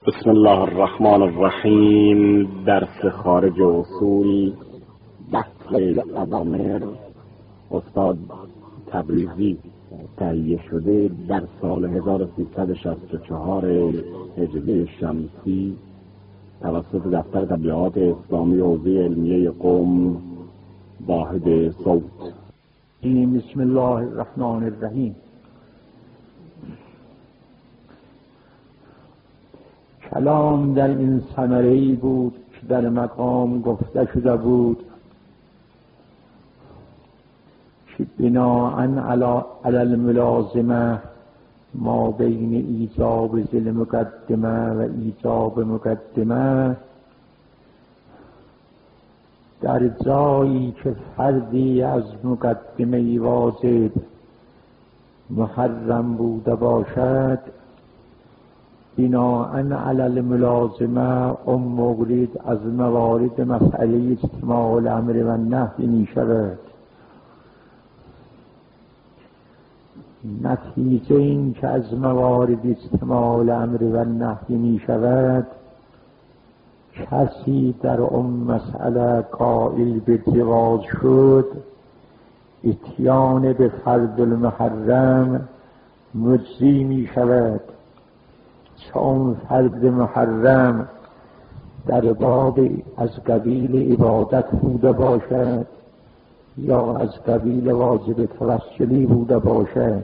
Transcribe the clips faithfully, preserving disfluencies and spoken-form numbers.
بسم الله الرحمن الرحیم. درس خارج اصول بحث اوامر استاد تبریزی تهیه شده در سال هزار و سیصد و شصت و چهار هجری شمسی توسط دفتر تبلیغات اسلامی حوزه علمیه قم واحد صوت. بسم الله الرحمن الرحیم. کلام در این ثمره‌ای بود که در مقام گفته شده بود که بناءً علی الملازمه ما بین ایجاب ذل مقدمه و ایجاب مقدمه، در جایی که فردی از مقدمه واجب محرم بوده باشد، بناءً علی الملازمه اون مورد از موارد مسئله اجتماع الامر و نهی می شود. نتیجه این که از موارد اجتماع الامر و نهی می شود، کسی در اون مسئله قائل به جواز شد، اتیان به فرد المحرم مجزی می شود. چون فرد محرم در باب از قبیل عبادت بوده باشد یا از قبیل واجب توسلی بوده باشد،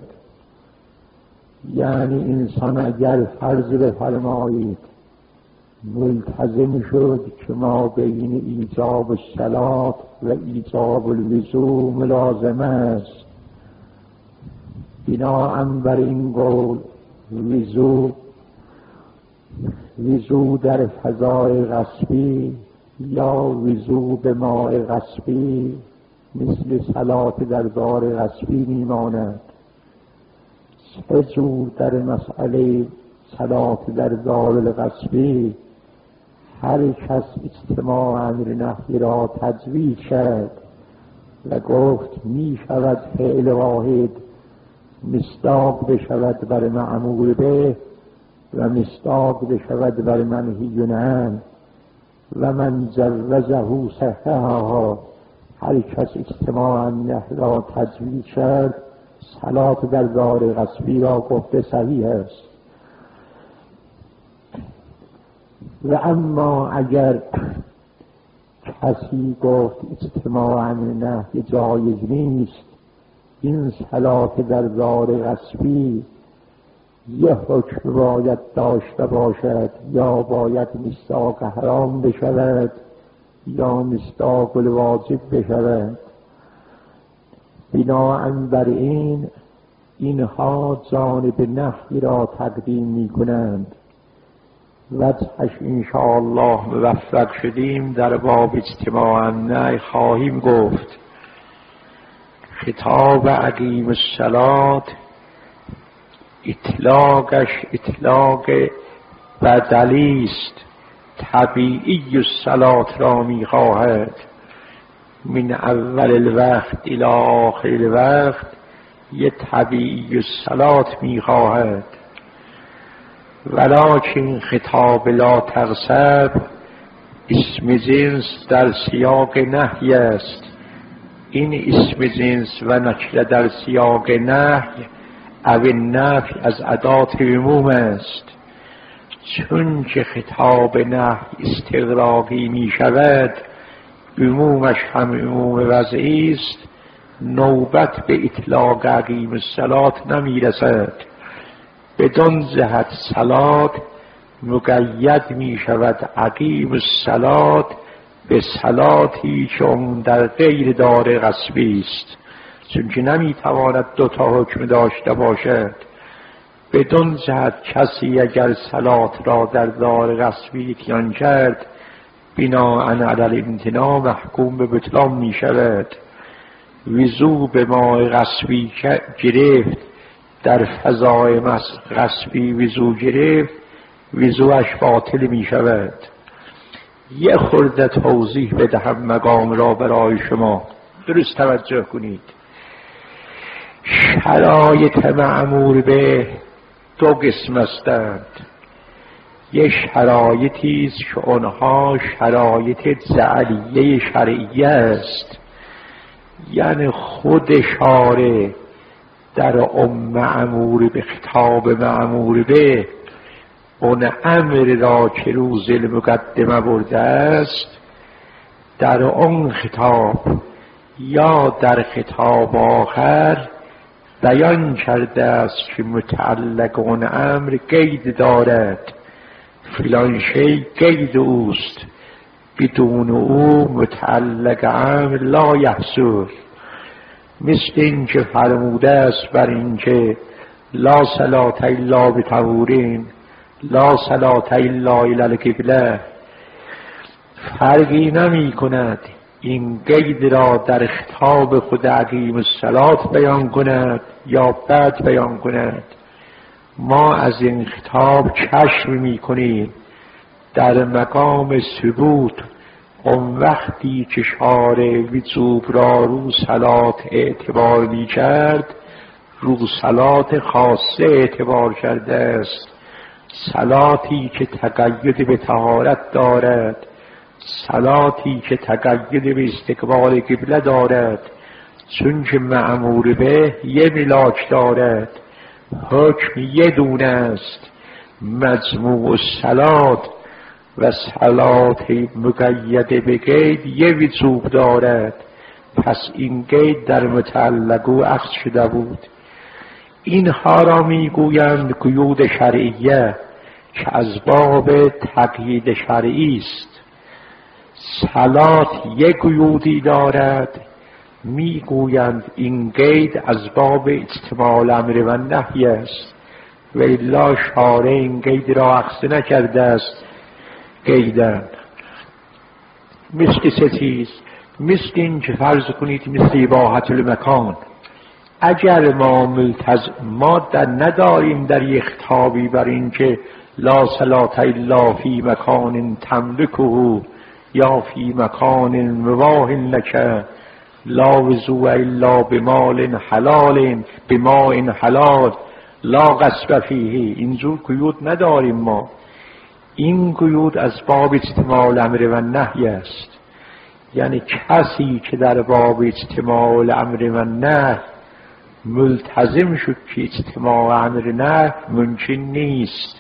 یعنی انسان اگر فرض بفرمایید ملتزم شد که ما بین ایجاب الصلاة و ایجاب الوضوء ملازم است، بناءً بر این قول وضوء وضوء در فضای غصبی یا وضوء به ماء غصبی مثل صلات در دار غصبی میماند. سه جور در مسئله صلات در دار غصبی هر کس اجتماع امر نهی را تجویز کرد و گفت می شود فعل واحد مصداق بشود بر مأمور به و مصداق بشود بر منهی عنه، و من جوزه صححها، هر کس اجتماع نهی را تجویز کرد صلات در دار غصبی را گفته صحیح است. و اما اگر کسی گفت اجتماع نهی جایز نیست، این صلات در دار غصبی یه حکم باید داشته باشد، یا باید مصداق حرام بشود یا مصداق الواجب بشود. بناءً بر این اینها جانب نهی را تقدیم می کنند. وجهش انشاءالله موفق شدیم در باب اجتماع نهی خواهیم گفت. خطاب اقیم الصلاة اطلاقش اطلاق بدلی است، طبیعی الصلاة را می خواهد. من اول الوقت الی آخر الوقت یه طبیعی الصلاة می خواهد. ولکن خطاب لا تغصب اسم جنس در سیاق نهی است. این اسم جنس و نکره در سیاق نهی او نفی از ادات عموم است. چون که خطاب نهی استغراقی می شود، عمومش هم عموم وضعی است، نوبت به اطلاق اقیم الصلاة نمی رسد. بدون جهت صلاة مقید می شود اقیم الصلاة به صلاتی که اون در غیر دار غصبی است، چون که نمی تواند دو تا حکم داشته باشد. بدون جهت کسی اگر صلات را در دار غصبی اتیان کرد، بناءً علی الامتناع محکوم به بطلان می شود. وضوء به ماء غصبی گرفت، در فضای غصبی وضوء گرفت، وضوءش باطل می شود. یه خورده توضیح بدهم مقام را برای شما، درست توجه کنید. شرایط مأمور به دو قسم هستند. یه شرایطی است که اونها شرایط جعلیه شرعیه است، یعنی خود شارع در ام مأمور به خطاب مأمور به اون امر را که روز المقدمه برده است در اون خطاب یا در خطاب آخر بیان کرده است که متعلق اون امر قید دارد، فلان شی قید اوست، بدون او متعلق امر لا یحصل. مثل این که فرموده است بر این که لا صلاة الا بطهورین، لا صلاة الا الی القبله، فرقی نمی کند این قید را در خطاب خود اقیم الصلاة بیان کند یا بعد بیان کند. ما از این خطاب کشف می کنیم در مقام ثبوت اون وقتی که شارع وجوب را رو صلات اعتبار می کرد، رو صلات خاصه اعتبار کرده است، صلاتی که تقید به طهارت دارد، صلاتی که تقید به استقبال قبله دارد، چون که مأمور به یه ملاک دارد، حکم یه دونه است، مجموع الصلات و صلات مقیده به قید یه وجوب دارد، پس این قید در متعلق او اخذ شده بود. اینها را میگویند قیود شرعیه که از باب تقیید شرعی است. صلات یک قیودی دارد، میگویند این قید از باب اجتماع الامر و نهی است و الا شارع این قید را اخذ نکرده است. قیدن مثل ستیز، مثل این که فرض کنید مثل اباحت المکان، اگر ما ملتزم ما در نداریم در یک خطابی بر این که لا صلاة الا فی مکان تملکه یا فی مکان مباح لک، لا وضوء الا بمال حلال بماء حلال لا غصب فیه، اینجور قیود نداریم ما. این قیود از باب اجتماع الامر و نهی است، یعنی کسی که در باب اجتماع الامر و نهی ملتزم شد که اجتماع امر نهی ممکن نیست،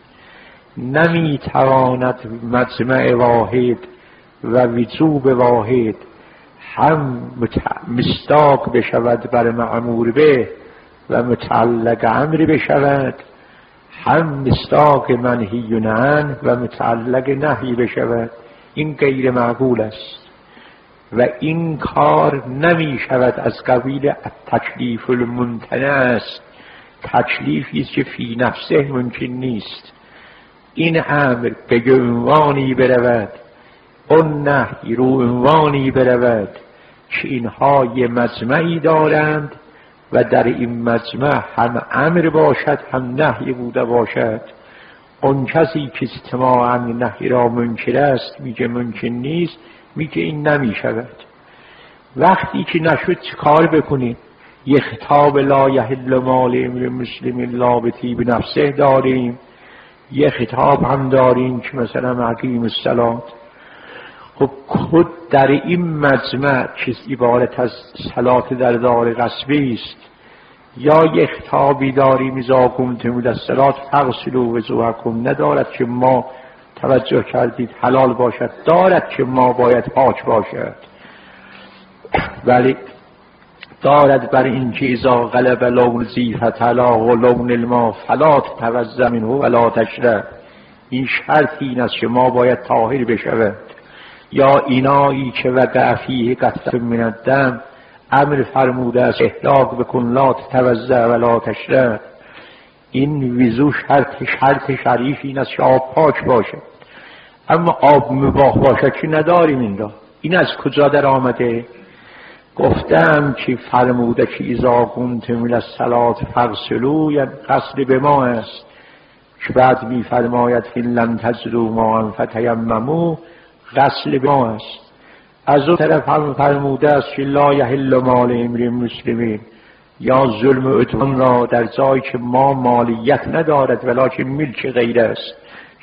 نمیتواند مجمع واحد و وجوب واحد هم مصداق بشود بر مأمور به و متعلق امر بشود، هم مصداق منهی عنه و متعلق نهی بشود. این غیر معقول است و این کار نمی شود از قبیل تکلیف الممتنع است، تکلیفی است که فی نفسه ممکن نیست. این امر به عنوانی برود، اون نهی رو عنوانی برود که اینها یه مجمعی دارند و در این مجمع هم امر باشد هم نهی بوده باشد. اون کسی که اجتماع امر نهی را منکر است میگه ممکن نیست، میگه این نمی شود. وقتی که نشد چه کار بکنیم؟ یه خطاب لا یحل مال امرئ مسلم الا بطیب نفسه داریم، یه خطاب هم داریم که مثلا اقیم الصلاة. خب خود در این مجمع چیز عبارت از صلات در دار غصبی است، یا یک خطابی داریم اذا قمتم الی الصلاة فاغسلوا وجوهکم، ندارد که ما توجه کردید حلال باشد، دارد که ما باید پاک باشد، ولی دارد بر این که اذا غلب لون زیفت علا و لون الماء فلا تتوضا منه ولا تشرب، این شرط این است که ما باید طاهر بشود. یا اینایی که وقع فیه قطره من الدم، امر فرموده است احلاق بکن لا تتوضا ولا تشرب. این وضو شرط شرط شریف این است که آب پاک باشد، اما آب مباح باشد که نداریم. این را این از کجا در آمده؟ گفتم که فرموده که اذا قمتم الی الصلاة فاغسلوا، یعنی غسل به ما است، که بعد می فرماید فإن لم تجدوا ماء فتیمموا، غسل به ما است. از اون طرف هم فرموده است که لا یحل مال امرئ مسلم، یا ظلم عدوان را در جایی که ما مالیت ندارد ولکن ملک غیر است،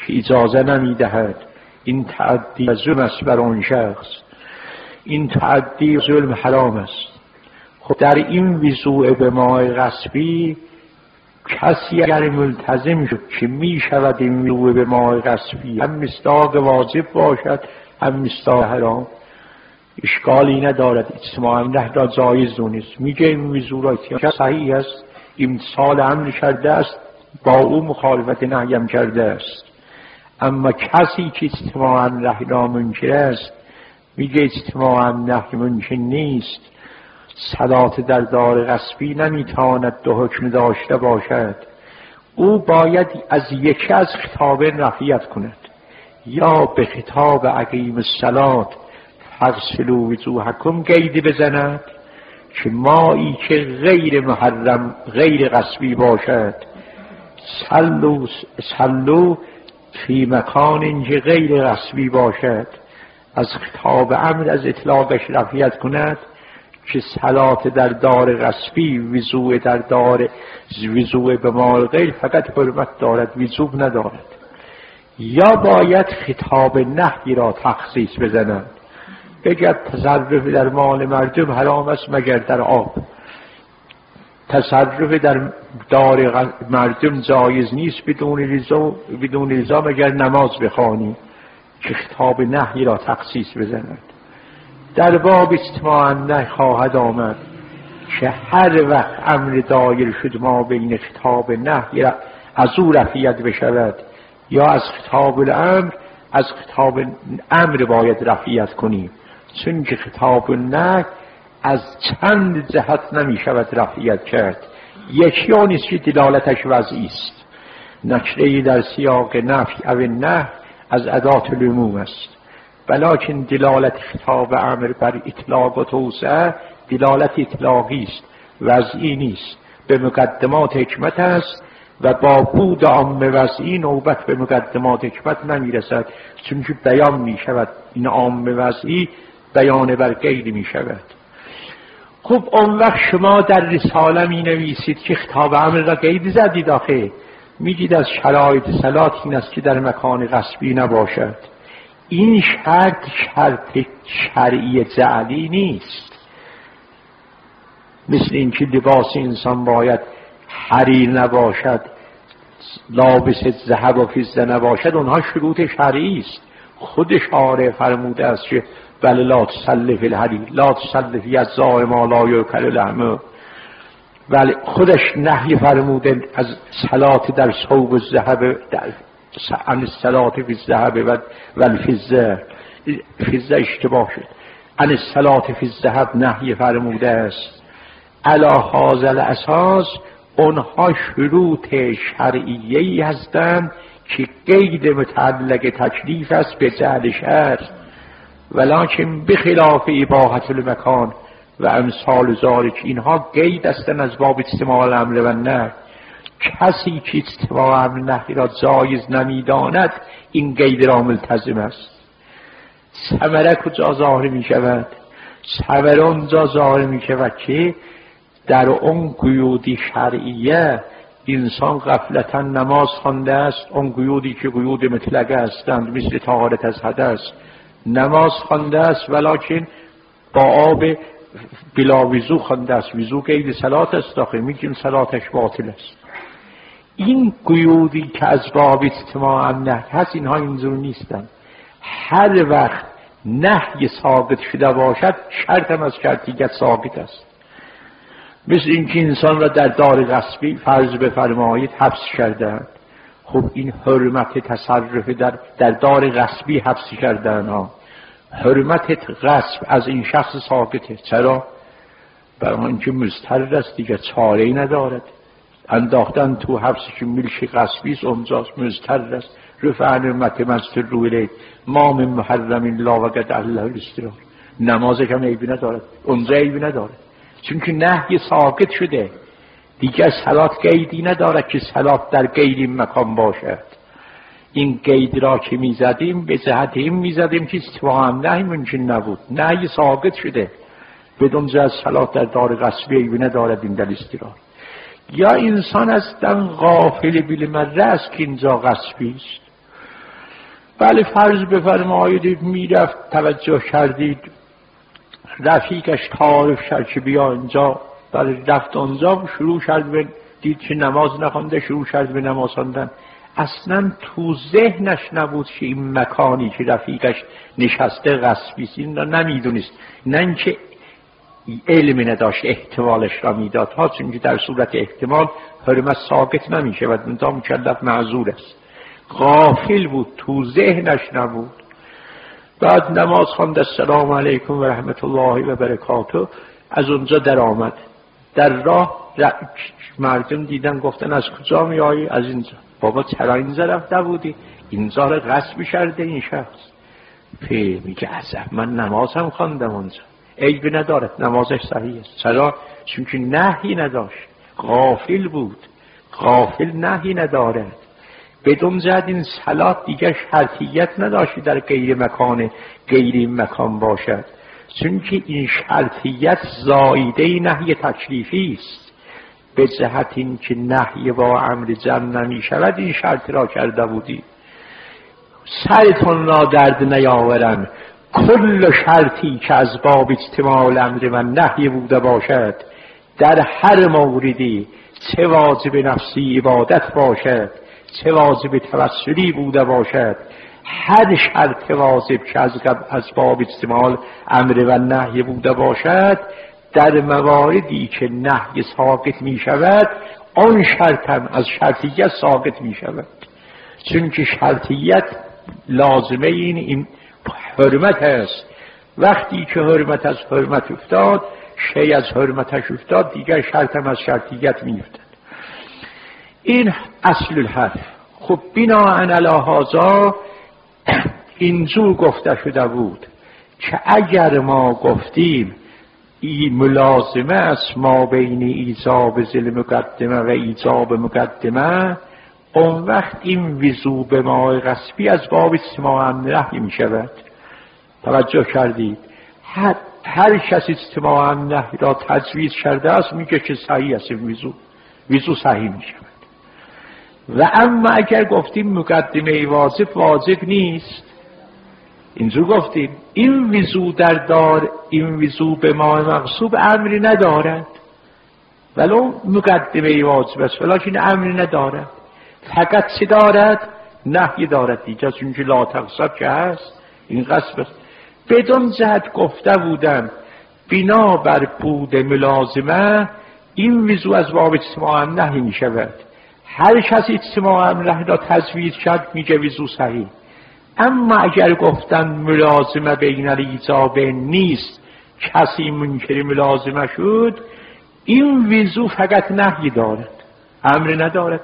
که اجازه نمیدهد. این تعدی ظلم است بر آن شخص، این تعدی ظلم حرام است. خب در این وضوع به ماء غصبی کسی اگر ملتزم شد که می شود این وضوع به ماء غصبی هم مصداق واجب باشد هم مصداق حرام، اشکالی ندارد، اجتماع نه را جایز دونست. میگه این وضوع را که صحیح است، امتثال امر کرده است، با او مخالفت نهی هم کرده است. اما کسی که اجتماع نهی را منکر است، میگه اجتماع نهی ممکن نیست، صلات در دار غصبی نمیتواند دو حکم داشته باشد. او باید از یکی از خطابین رفعیت کند، یا به خطاب اقیم الصلات فاغسلوا وجوهکم قید بزند که مایی که غیر محرم غیر غصبی باشد، صلو صلو فی مکان که غیر غصبی باشد، از خطاب امر از اطلاقش رفعیت کند که صلات در دار غصبی وضوء در دار وضوء به مال غیر فقط حرمت دارد، وضوء ندارد. یا باید خطاب نهی را تخصیص بزنند، بگه تصرف در مال مردم حرام است مگر در آب، تصرف در دار مردم جایز نیست بدون رضا بدون رضا مگر نماز بخوانی، که خطاب نهی را تخصیص بزنند. در باب اجتماع نهی خواهد آمد که هر وقت امر دایر شد ما بین خطاب نهی از او رفعیت بشود یا از خطاب الامر، از خطاب امر باید رفعیت کنیم، چون که خطاب نهی از چند جهت نمی شود رفعیت کرد. یکی آن است که دلالتش وضعی است، نکره در سیاق نفی او نهی از ادات العموم است، ولکن دلالت خطاب امر بر اطلاق و توسعه دلالت اطلاقی است، وضعی نیست، به مقدمات حکمت است و با بود عام وضعی نوبت به مقدمات حکمت نمی رسد، چون که بیان می شود این عام وضعی بیان بر غیر می شود. خب اون وقت شما در رساله می نویسید که خطاب امر را قید زدید، آخه میگید از شرایط صلات این است که در مکان غصبی نباشد. این شرط شرط شرعی جعلی نیست، مثل اینکه لباس انسان باید حریر نباشد، لابس ذهب و فضه نباشد، اونها شروط شرعی است. خود شارع فرموده است که بل لا تصلی فی الحریر، لا تصلی فی الزار ما لا یؤکل لحمه، ولی خودش نهی فرموده از صلات در ثوب الذهب، در عن الصلات فی الذهب و الفضه، فضه اشتباه شد، عن الصلات فی الذهب نهی فرموده است. علی هذا الاساس اونها شروط شرعیه‌ای هستند که قید متعلق تکلیف است به جعل شرع، ولکن بخلاف اباحة المکان و امثال ذالک، اینها قید هستند از باب اجتماع الامر و نهی. کسی که اجتماع امر نهی را جایز نمیداند این قید را ملتزم است. ثمره کجا ظاهر می شود؟ ثمره اونجا ظاهر می شود که در اون قیودی شرعیه انسان غفلتا نماز خوانده است، اون قیودی که قیود مطلقه هستند مثل طهارت از حدث، نماز خوانده است ولکن با آب بلا وضو خوانده است، وضو قید صلات است، داخل میگیم صلاتش باطل است. این قیودی که از باب اجتماع نهی هست اینها اینجور نیستند. هر وقت نهی ثابت شده باشد شرط هم از شرطیت ثابت است. مثل اینکه انسان را در دار غصبی فرض بفرمایید حبس کردند، خب این حرمت تصرف در در دار غصبی حبس کردن ها، حرمت غصب از این شخص ثابته. چرا؟ برای اینکه مضطر است دیگه، چاره ای ندارد، انداختن تو حبس که ملک غصبی است، اونجاست، مضطر است. رفع حرمت مسجد روی لید ما من محرم لا وجد الله الاستراح، نمازش هم عیبی ندارد، اونجا عیبی ندارد، چون که نهی ساقط شده دیگه. صلات قیدی ندارد که صلات در غیر این مکان باشد. این قید را که میزدیم به جهت این میزدیم که استفاهم نهی ممکن نبود، نهی ساقط شده، بدون جه از صلات در دار غصبی عیبی ندارد این در استراح. یا انسان اصلا غافل بالمره است که اینجا غصبی است، بله فرض بفرمایید میرفت، توجه کردید رفیقش تعارف کرد که بیا اینجا، بله رفت اونجا، شروع کرد به دید که نماز نخونده، شروع کرد به نماز خواندن. اصلا تو ذهنش نبود که این مکانی که رفیقش نشسته غصبی است، این را نمیدونست، نه اینکه علم نداشت احتمالش را میداد ها، چون در صورت احتمال حرمت ثابت نمیشه و منتها مکلف معذور است. غافل بود، تو ذهنش نبود. بعد نماز خواند، السلام علیکم و رحمت الله و برکاته، از اونجا در آمد. در راه مردم دیدن، گفتن از کجا می آیی؟ از اینجا. بابا چرا اینجا رفته بودی؟ اینجا را غصب کرده این شخص. پی میگه عجب، من نماز هم خواندم اونجا. عیبی ندارد، نمازش صحیح است. چرا؟ چون که نهی نداشت، غافل بود. غافل نهی ندارد. بدون زد این صلات دیگر شرطیت نداشتی در غیر مکان غیر این مکان باشد، چون که این شرطیت زائیده نهی تکلیفی است. به جهت این که نهی با امر جمع نمی شود این شرط را کرده بودی. سرتون را درد نیاورم، کل شرطی که از باب اجتماع امر و نهی بوده باشد، در هر موردی چه واجب نفسی عبادت باشد، چه واجب توسلی بوده باشد، هر شرط واجب که از از باب اجتماع امر و نهی بوده باشد، در مواردی که نهی ساقط می شود آن شرط هم از شرطیت ساقط می شود، چون که شرطیت لازمه این, این حرمت است. وقتی که حرمت از حرمت افتاد، شی از حرمتش افتاد، دیگر شرط هم از شرطیت می افتاد. این اصل الحرف. خب بناء علی هذا اینجور گفته شده بود که اگر ما گفتیم این ملازمه است ما بین ایجاب ذل مقدمه و ایجاب مقدمه، اون وقت این وضو به ماء غصبی از باب اجتماع امر نهی می شود. توجه کردید؟ هر, هر کس اجتماع امر نهی را تجویز کرده است میگه که صحیح است، وضو وضو صحیح می شود. و اما اگر گفتیم مقدمه واجب واجب نیست، اینجور گفتیم این وضو در دار، این وضو به ماء مغصوب امری ندارد، ولو مقدمه واجب است ولیکن امری ندارد، فقط چی دارد؟ نهی دارد دیگه، چون که لا تغصب که هست، این غصب است. بدون جهت گفته بودم بنا بر بود ملازمه این وضو از باب اجتماع نهی می شود. هر کسی اجتماع امر را تجویز کرد میگه وضو صحیح. اما اگر گفتن ملازمه بین الایجاب نیست، کسی منکر ملازمه شد، این وضو فقط نهی دارد، امر ندارد.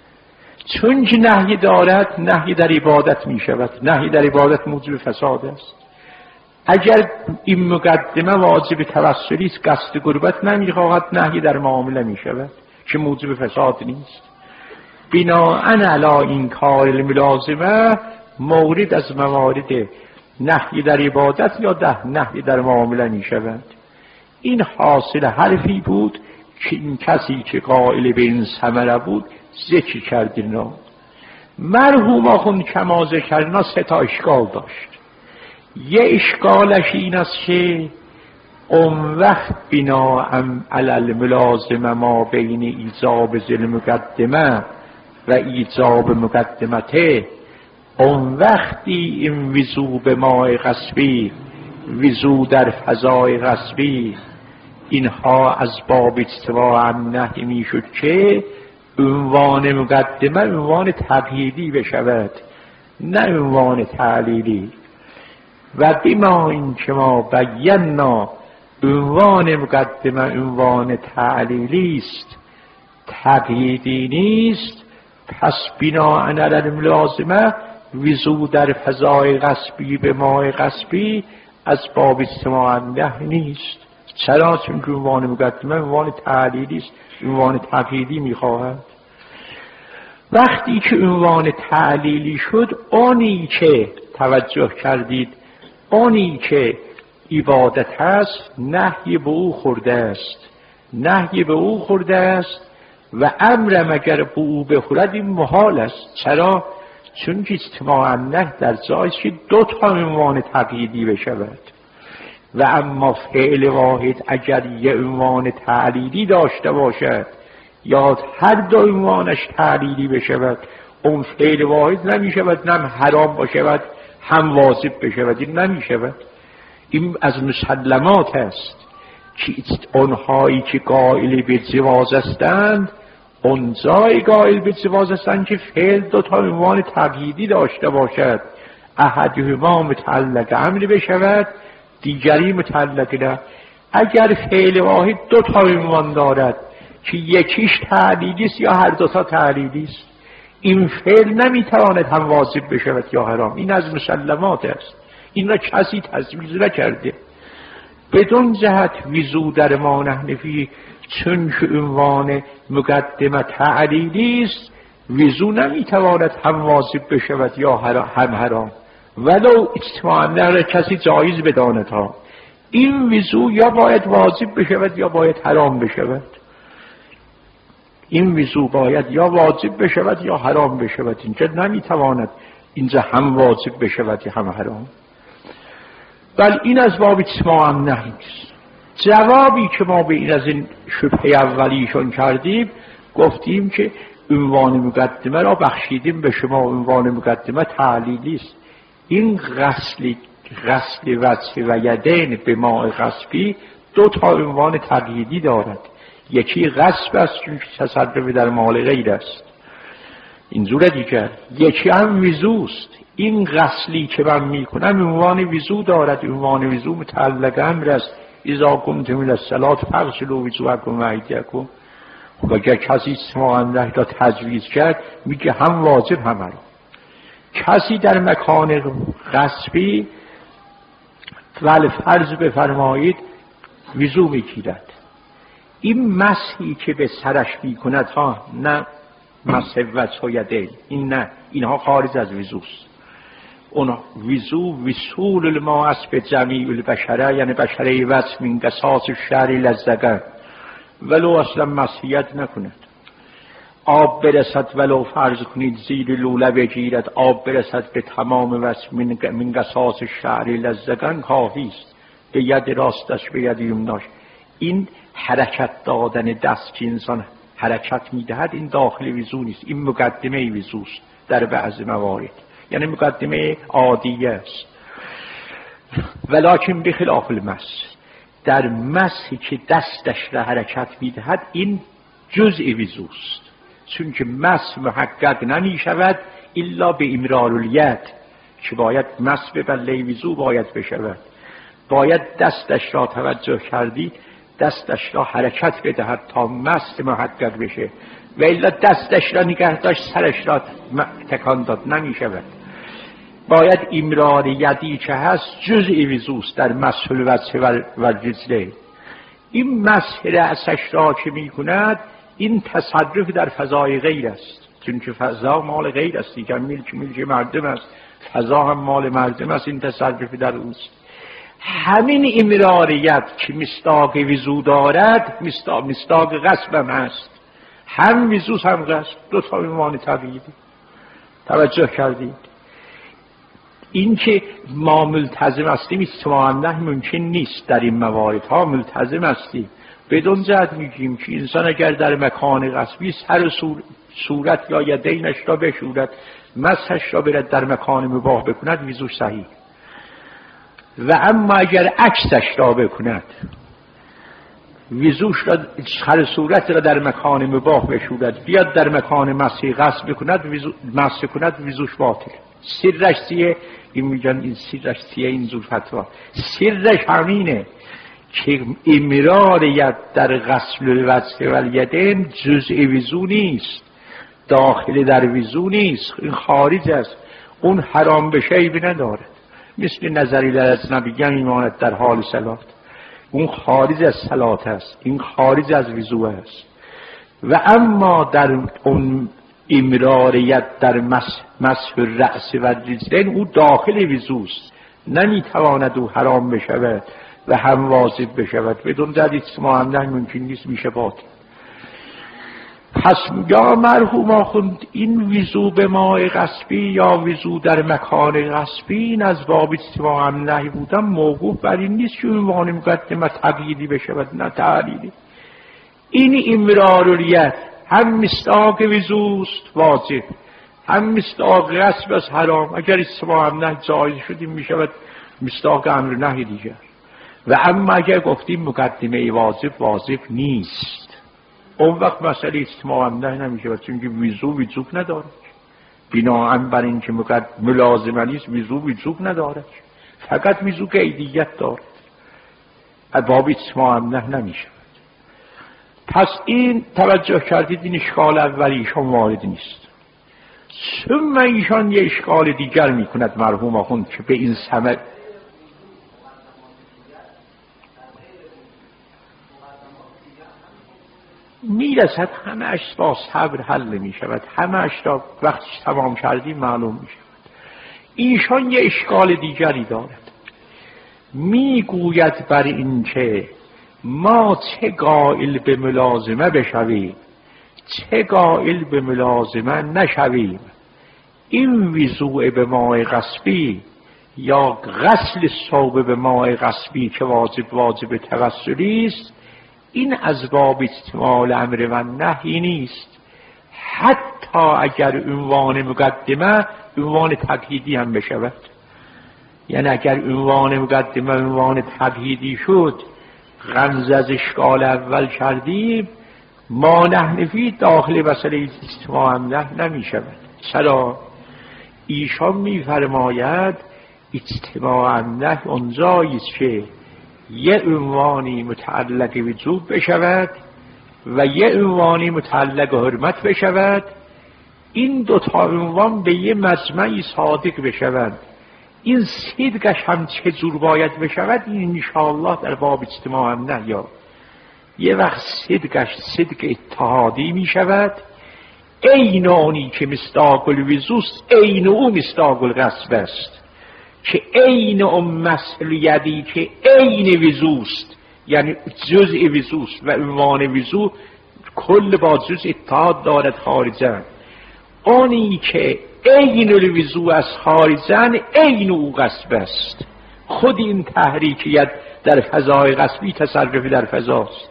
چون که نهی دارد، نهی در عبادت می شود. نهی در عبادت موجب فساد است. اگر این مقدمه واجب توسلی است، قصد قربت نمی خواهد، نهی در معامله می شود که موجب فساد نیست. بناءً علی این کار ملازمه مورد از موارد نهی در عبادت یا ده نهی در معامله می شود. این حاصل حرفی بود که این کسی که قائل به این ثمره بود ذکر کردینا. مرحوم آخوند کما ذکرنا سه تا اشکال داشت. یه اشکالش این است که اون وقت بناءً علی الملازمه ما بین ایجاب ذل مقدمه و ایجاب مقدمته، اون وقتی این وضو به ماء غصبی، وضو در فضای غصبی، اینها از باب اجتماع نهی می شد که عنوان مقدمه عنوان تقییدی بشود، نه عنوان تعلیلی. و بما این که ما بینا عنوان مقدمه عنوان تعلیلی است، تقییدی نیست، پس بناء علی الملازمه وضو در فضای غصبی به ماء غصبی از باب اجتماع نهی نیست. چرا؟ چون عنوان مقدمه عنوان تعلیلی است، عنوان تقییدی میخواهد. وقتی که عنوان تعلیلی شد، آنی که توجه کردید، آنی که عبادت هست نهی به او خورده است، نهی به او خورده است و امر مگر به او بخورد این محال است. چرا؟ چون که اجتماع الله در جایش که دو تا عنوان تقییدی بشود و اما فعل واحد اگر یه عنوان تعلیلی داشته باشد یا هر دو عنوانش تعلیلی بشود اون فعل واحد نمی شود، نه حرام باشد هم واجب بشود. این نمی شود. این از مسلمات است که اونهایی که قائل به جواز هستند اونجای قائل به جواز هستند که فعل دو تا عنوان تقییدی داشته باشد، احدهما متعلق امر بشود دیگری متعلق نه. اگر فعل واحد دو تا عنوان دارد که یکیش تعلیلی است یا هر دو تا تعلیلی است، این فعل نمیتواند هم واجب بشود یا حرام. این از مسلمات است، این را کسی تجویز نکرده. بدون جهت وضو در ما نحنفی چون که عنوان مقدمه تعلیلی است وضو نمیتواند هم واجب بشود یا هم حرام، ولو اجتماعاً را کسی جایز بداند ها. این وضو یا باید واجب بشود یا باید حرام بشود. این وضو باید یا واجب بشود یا حرام بشود. اینجا نمیتواند اینجا هم واجب بشود یا هم حرام. بل این از باب اجتماع نهی است. جوابی که ما به این از این شبهه اولیشون کردیم گفتیم که عنوان مقدمه را بخشیدیم به شما. عنوان مقدمه تعلیلی است. این غسل غسل وجه و یدین به ماء غصبی دو تا عنوان تقییدی دارد. یکی غصب است چون تصرف در مال غیر است، اینجور دیگر. یکی هم وضو است. این غسلی که من میکنم عنوان وضو دارد. عنوان وضو متعلق امر است. اذا قمتم الی الصلاة فاغسلوا وجوهکم و ایدیکم. خب اگر کسی اجتماع الله را تجویز کرد میگه هم واجب هم حرام. کسی در مکان غصبی ولی فرض بفرمایید وضو میگیرد، این مسحی که به سرش میکند ها، نه مسح وجه و یدین، این نه، اینها خارج از وضوست. اون وضو وصول الماء است به جمیع البشره، یعنی بشره وجه من قصاص الشعر لزدگن، ولو اصلا مسحیت نکند. آب برسد ولو فرض کنید زیر لوله بگیرد، آب برسد به تمام وجه من قصاص الشعر لزدگن کافی است. به ید راستش به ید یمناش. این حرکت دادن دست که انسان حرکت میدهد این داخل وضو نیست، این مقدمه وضوست در بعض موارد، یعنی مقدمه عادیه است. ولکن بخلاف المس، در مسی که دستش را حرکت میدهد این جزء وضوست، چون که مس محقق نمی شود الا به امرار الید، که باید مس به بله وضو باید بشود. باید دستش را توجه کردی دستش را حرکت بدهد تا مس محقق بشه، و الا دستش را نگه داشت سرش را تکان داد نمی شود. باید امرار یدی که هست جزء وضوست در مسح الوجه و رجلین. این مسح رأسش را که می کند این تصرف در فضای غیر است، چون که فضا مال غیر است دیگر، ملک ملک مردم است، فضا هم مال مردم است، این تصرف در اوست. همین امراریت که مصداق وضو دارد مصداق, مصداق غصب هم هست، هم وضو هم غصب، دو تا عنوان تقییدی. توجه کردید؟ این که ما ملتزم هستیم اجتماع نه ممکن نیست، در این موارد ها ملتزم هستیم. بدون جهت میگیم که انسان اگر در مکان غصبی سر صورت یا یدینش را بشورد، مسحش را برد در مکان مباح بکند، وضو صحیح. و اما اگر عکسش را بکند، وضوش را سر صورت را در مکان مباح بشورد، بیاد در مکان مسح غصب بکند، مسح کند، وضوش باطل. سرش چیه؟ این میگن این سرش چیه؟ این زور فتوا سرش همینه که امرار ید در غسل الوجه و الیدین جزء وضو نیست، داخل در وضو نیست، این خارج است. اون حرام به شیء ندارد، مثل نظری لجنبیان ایمانت در حال صلات، اون خارج از صلات است، این خارج از وضو است. و اما در اون امراریت در مسح الرأس و رجلین او داخل وضوست، نمیتواند او حرام بشود و هم واجب بشود. بدون در اجتماع نه ممکن نیست، میشه باطل. پس یا مرحوم آخوند این وضو به ماء غصبی یا وضو در مکان غصبی این از باب اتباع نهی بودن موقوف بر این نیست که عنوان مقدمه تقییدی بشه و نه تعلیلی. این امراریت هم مصداق وضوست واجب، هم مصداق غصب از حرام. اگر اتباع نهی جایز شدیم می شود مصداق امر نهی دیگر. و اما اگر گفتیم مقدمه واجب واجب نیست، اون وقت مسئله اتماع نهی نمیشه، چون که وضو وجوب نداره. بناهن بر این که ملازمه نیست وضو وجوب نداره، فقط وضو قیدیت دارد، از باب اتماع نهی نمیشه. پس این توجه کردید این اشکال اولی ایشان وارد نیست. ثم ایشان یه اشکال دیگر میکند مرحوم آخوند که به این ثمر میرسد، همه اش با صبر حل می شود، همه اش را وقتی تمام کردیم معلوم می شود. ایشان یه اشکال دیگری دارد، میگوید بر این که ما چه قائل به ملازمه بشویم چه قائل به ملازمه نشویم، این وضوء به ماء غصبی یا غسل ثوب به ماء غصبی که واجب واجب تغسلی است، این از باب استعمال امر و نهی نیست، حتی اگر عنوان مقدمه عنوان تقییدی هم بشود. یعنی اگر عنوان مقدمه عنوان تقییدی شد، غمز از اشکال اول کردیم، ما نحنفی داخل مسئله استعمال امر نمی شود. چرا؟ ایشان می فرماید اجتماع النهی اونجاییست که یه عنوانی متعلق وجوب بشود و یه عنوانی متعلق حرمت بشود، این دوتا عنوان به یه مجمعی صادق بشود. این صدقش هم چه جور باید بشود، این انشاءالله در باب اجتماع النهی یا یه وقت صدقش صدق اتحادی می شود، عین آنی که مصداق الوضوست عین او مصداق الغصب است، که عین اون مسئله که عین وضوست، یعنی جزء وضوست و عنوان وضو کل با جزء اتحاد دارد خارجن. آنی که عین الوضو از خارجن عین او غصب است. خود این تحریکیت در فضای غصبی تصرفی در فضاست.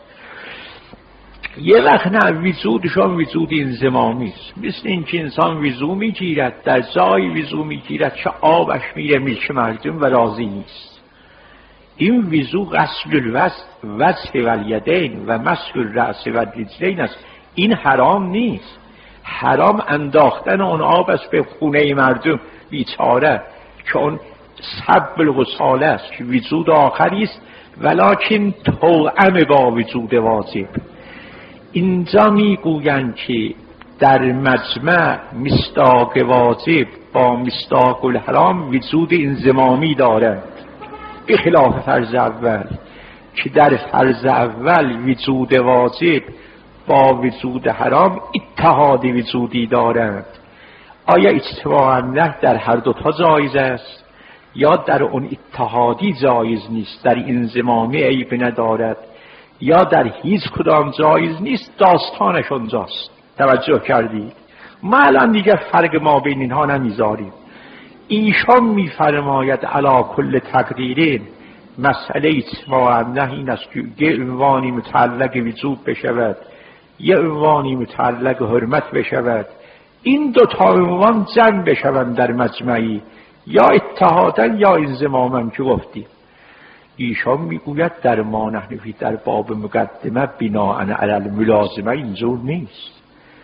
یه وقت نه وجودشان وجود انضمامی است، مثل این که انسان وضو میگیرد، در جای وضو میگیرد چه آبش میره میلک مردم و راضی نیست. این وضو غسل الوجه والیدین و مسح الرأس و الرجلین است. این حرام نیست، حرام انداختن اون آب است به خونه مردم بیچاره، که اون سب الغساله است که وجود آخری است، ولکن توأم با وجود واجب. اینجا میگویند که در مجمع مصداق واجب با مصداق الحرام وجود انضمامی دارد، به خلاف فرض اول که در فرض اول وجود واجب با وجود حرام اتحاد وجودی دارد. آیا اتباع النهی در هر دوتا جایز است یا در اون اتحادی جایز نیست، در انضمامی عیب ندارد، یا در هیچ کدام جایز نیست؟ داستانش اونجاست. توجه کردید؟ ما الان دیگر فرق ما بین اینها نمیذاریم. ایشان میفرماید علی کل تقدیرین مسئله اتباع النهی این است که یه عنوانی متعلق وجوب بشود، یه عنوانی متعلق حرمت بشود، این دو تا عنوان جمع بشوند در مجمعی، یا اتحادن یا انضمامن که گفتیم. ایشان میگوید در ما نحنفی در باب مقدمه بناءً علی الملازمه اینجور نیست.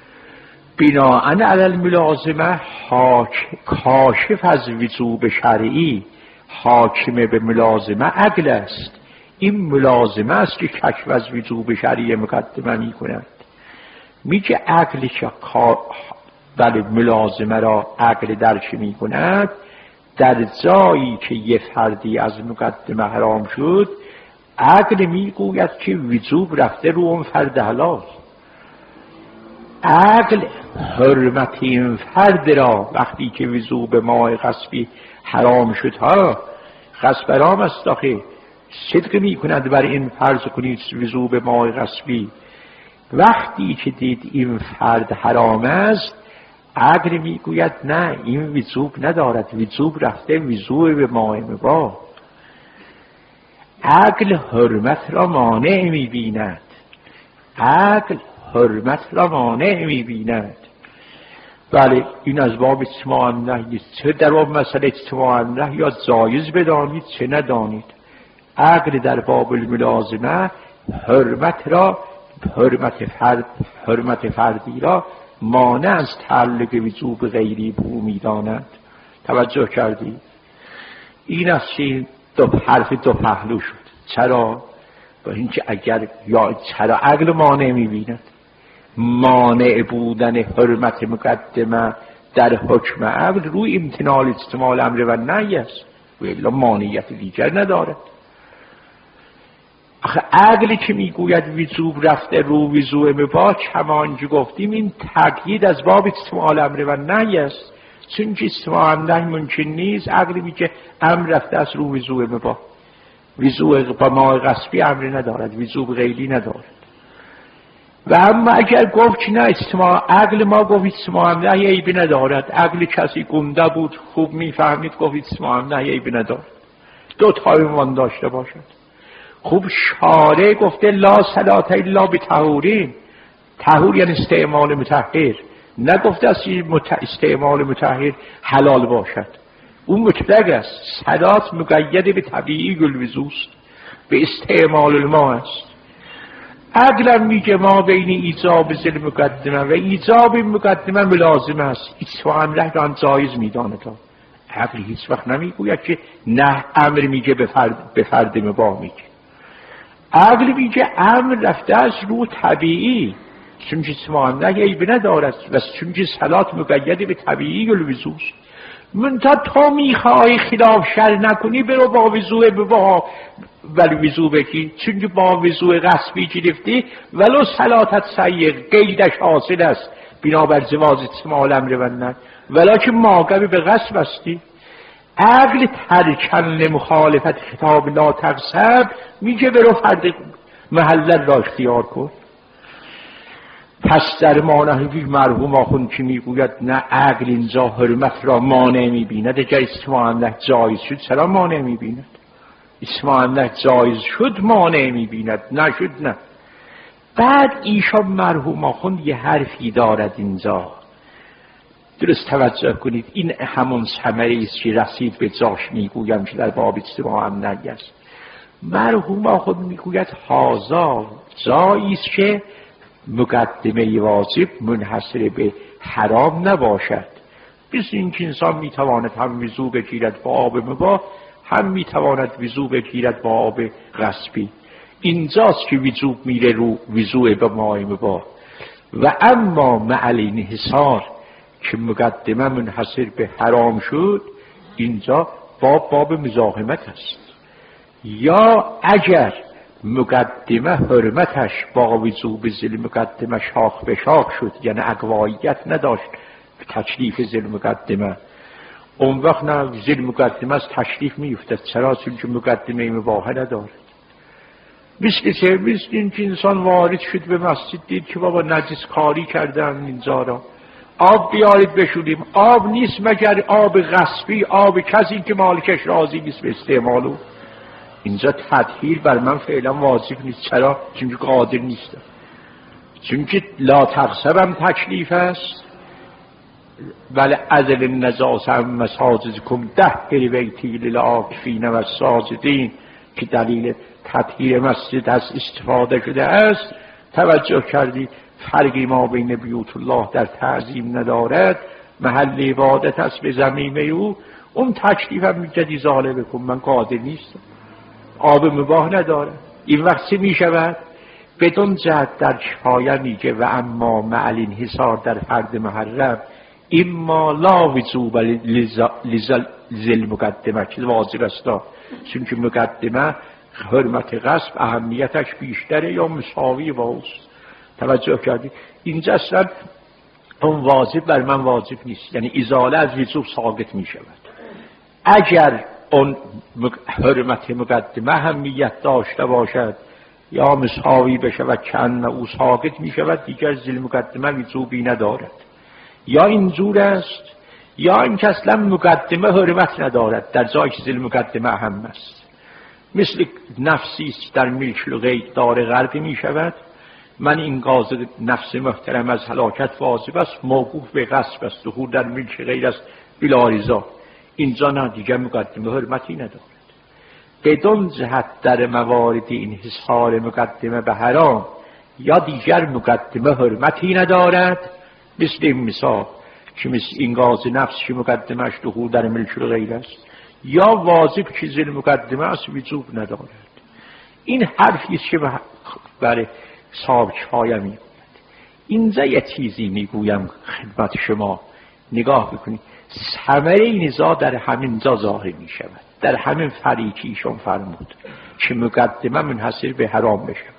بناءً علی الملازمه کاشف از وجوب شرعی حاکم به ملازمه عقل است. این ملازمه است که کشف از وجوب شرعی مقدمه میکند. میگه عقل که بله ملازمه را عقل درک میکند، در جایی که یه فردی از مقدمه حرام شد، عقل میگوید که وجوب رفته رو اون فرد حلال. عقل حرمت این فرد را وقتی که وجوب ماء غصبی حرام شد، ها غصب حرام است آخه، صدق میکند بر این فرض کنید وجوب ماء غصبی، وقتی که دید این فرد حرام است، عقل میگوید نه، این وجوب ندارد، وجوب رفته وضوء به ماء مباح. عقل حرمت را مانع میبیند، عقل حرمت را مانع میبیند. بله این از باب اجتماع النهی، چه در باب مسئله اجتماع النهی یا جایز بدانید چه ندانید. عقل در باب الملازمه حرمت را، حرمت فرد، حرمت فردی را مانع از تعلق وجوب غیری به او میداند. توجه کردید؟ این از چی دو حرف دو پهلو شد. چرا؟ با اینکه اگر یا چرا عقل مانع میبیند؟ مانع بودن حرمت مقدمه در حکم عقل روی امتناع اجتماع الامر و نهی است، و الا مانعیت دیگر ندارد. آخه عقلی که میگوید وجوب رفته رو وضوء مباح، همانجا گفتیم این تقیید از باب اجتماع الامر و نهی است، چون که اجتماع النهی ممکن نیست. عقلی میگه امر رفته از رو وضوء مباح، وضوء با ماء غصبی امر ندارد، وضوء غیری ندارد. و اما اگر گفت که نه اجتماع عقل ما گفت اجتماع النهی عیبی ندارد، عقل کسی گنده بود خوب میفهمید گفت اجتماع النهی عیبی ندارد، دو تا عنوان داشته باشد. خوب شارع گفته لا صلاة الا بطهورین، طهور یعنی استعمال مطهر، نگفته از استعمال مطهر حلال باشد، اون مطلق است. صلات مقید به طبیعی الوضو است، به استعمال الماء است. عقلم میگه ما بین ایجاب ذل مقدمه و ایجاب مقدمه ملازمه است، اجتماع النهی را هم جایز میدانه. تا عقل هیچ وقت نمیگوید که نه امر میگه به فرد به فرد مباح میگه. عقل میگه امر رفته از رو طبیعی، چون که اجتماع النهی عیبی ندارد و چون که صلات مقید به طبیعی الوضو است. منتها تو میخوای خلاف شر نکنی، برو با وضوء مباح ولی وضوء بگی، چون که با وضوء غصبی گرفتی ولو صلاتت سیغ قیدش حاصل است بنابر جواز اجتماع الامر و نهی، ولکن معاقب به غصب هستی. عقل ترکن مخالفت خطاب لا تغصب میگه برو فرد محلل را اختیار کن. پس در مانحوی مرحوم آخوند که میگوید نه عقل اینجا حرمت را مانع میبیند، اگر اجتماع النهی جایز شد چرا مانع میبیند؟ اجتماع النهی جایز شد مانع میبیند، نشد نه. بعد ایشان مرحوم آخوند یه حرفی دارد اینجا، درست توجه کنید، این همون ثمره است که رسید به جاش میگویم که در باب اجتماع النهی است. مرحوم آخوند میگوید هازا جایی است که مقدمه واجب منحصر به حرام نباشد، مثل اینکه انسان میتواند هم وضو بگیرد با آب مباح، هم میتواند وضو بگیرد با آب غصبی. اینجاست که وضو میره رو وضو به ماء مباح. و اما مع الانحصار که مقدمه منحصر به حرام شد، اینجا باب باب مزاحمت است. یا اگر مقدمه حرمتش با وضو به ذل مقدمه شاخ به شاخ شد، یعنی اقواییت نداشت تشریف ذل مقدمه، اون وقت نه ذل مقدمه از تشریف میفتد. چرا؟ چون که مقدمه مباح ندارد. مثل چه؟ مثل این که انسان وارد شد به مسجد، دید که بابا نجس کاری کردن اینجا را، آب بیارید بشوریم، آب نیست مگر آب غصبی، آب کسی که مالکش راضی نیست به استعمالو. اینجا تطهیر بر من فعلا واجب نیست. چرا؟ چون که قادر نیستم. چون که لا تغصبم تکلیف است. ولی ازل النجاسه هم مساجدکم دهر بیتی للعاکفین و الساجدین، که دلیل تطهیر مسجد از استفاده شده است. توجه کردید فرقی ما بین بیوت الله در تعظیم ندارد، محل عبادت است به زمینه او. اون تکلیف هم میگه ازاله بکن، من قادر نیستم، آب مباح نداره. این وقت چه می شود؟ بدون جهت در کفایه میگه و اما مع الانحصار در فرد محرم اما لا وجوب لذل مقدمه که واجب است، چون که مقدمه حرمت غصب اهمیتش بیشتره یا مساوی با اوست. توجه کردید؟ اینجا اصلا اون واجب بر من واجب نیست، یعنی ازاله از وجوب ساقط می شود. اگر اون حرمت مقدمه اهمیت داشته باشد، یا مساوی بشود چند او ساکت می شود، دیگر ذی المقدمه وجوبی ندارد. یا اینجور است یا این که اصلا مقدمه حرمت ندارد، در جای که ذی المقدمه اهم است. مثل نفسی است در ملک الغیر دار غرق می شود، من این گاز نفس محترم از هلاکت واجب است، موقوف به غصب است، دخول در ملک غیر است بلا رضا. اینجا نه، دیگر مقدمه حرمتی ندارد. بدون جهت در موارد این حصار مقدمه به حرام یا دیگر مقدمه حرمتی ندارد، مثل این مثال که مثل این گاز نفس که مقدمهش دخول در ملک الغیر است، یا واجب که ذی المقدمه است وجوب ندارد. این حرفی است که برای سابق‌های میگوید. اینجا یه چیزی میگویم خدمت شما، نگاه بکنید. ثمره نزاع در همین جا ظاهر می شود، در همین فریقی ایشون فرمود که مقدمه منحصر به حرام بشود.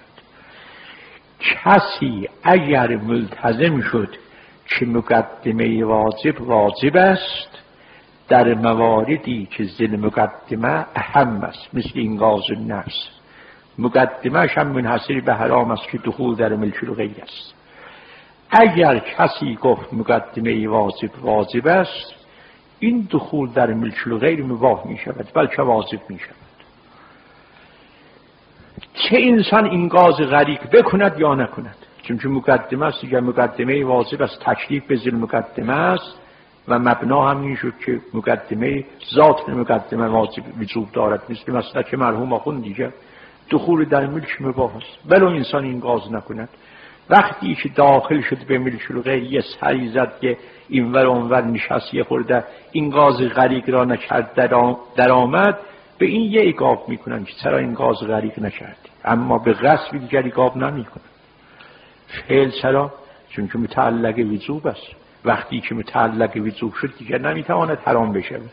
کسی اگر ملتزم شد که مقدمه واجب واجب است در مواردی که ذی المقدمه اهم است، مثل این گاز نفس، مقدمهش هم منحصر به حرام است که دخول در ملک الغیر است. اگر کسی گفت مقدمه واجب واجب است، این دخول در ملک الغیر مباح می شود، بلکه واجب می شود. چه انسان این گاز غریق بکند یا نکند، چون مقدمه است، دیگر مقدمه واجب است، تکلیف به ذی المقدمه است و مبنا هم این شد که مقدمه ذات مقدمه واجب وجوب دارد، مثل مثلا که مرحوم آخوند دیگر دخول در ملک مباح است، ولو انسان این گاز نکند. وقتی که داخل شد به ملک الغیر، یه سری زد که اینور اونور نشست، یه خورده این گاز غریق را نکرد در آمد، به این یه ایقاب میکنن که چرا این گاز غریق نکردی، اما به غصب دیگر ایقاب نمیکنن. فعل چرا؟ چون که متعلق وجوب است. وقتی که متعلق وجوب شد دیگر نمیتواند حرام بشود.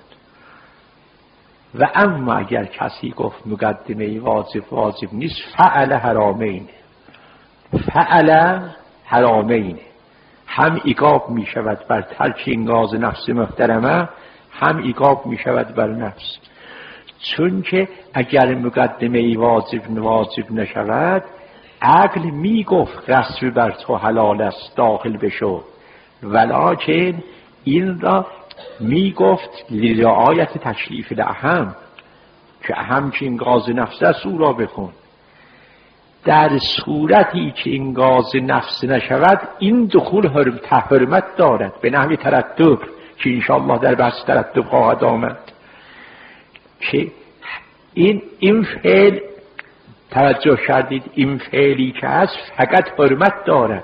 و اما اگر کسی گفت مقدمه واجب واجب نیست، فعل حرامین، فعل حرامین، هم ایقاب می شود بر ترک این گاز نفس محترمه، هم ایقاب می شود بر نفس. چون که اگر مقدمه واجب واجب نشود، عقل می گفت غصب بر تو حلال است، داخل بشو، ولکن این را می گفت لرعایت تکلیف الاهم، که اهم که این گاز نفس است او را بکن. در صورتی که این گاز نفس نشود، این دخول حرمت دارد به نحو ترتب که انشاءالله در بحث ترتب خواهد آمد. که این این فعل توجه کردید، این فعلی که هست فقط حرمت دارد،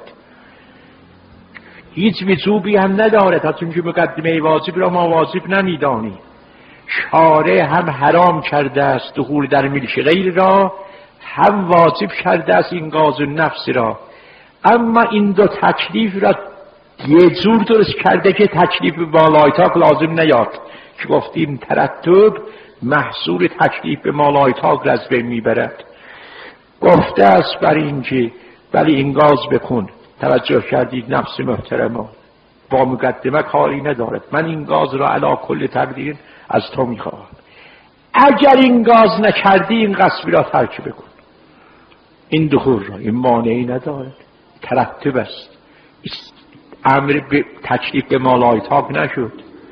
هیچ وجوبی هم ندارد، چون که مقدمه واجب را ما واجب نمیدانیم. شارع هم حرام کرده است دخول در ملک غیر را، هم واجب کرده است این گاز نفس را، اما این دو تکلیف را یه جور درست کرده که تکلیف بالای طاق لازم نیاد، که گفتیم ترتب محصول تکلیف به بالای طاق را از بین میبرد. گفته است بر این که ولی این گاز بکن، توجه کردید نفس محترمه با مقدمه کاری ندارد، من این گاز را علی کل تقدیر از تو میخواهم، اگر این گاز نکردی این غصبی را ترک بکن. این دخول را این مانعی ندارد، ترتب است، امر به تکلیف به مالای طاق نشد.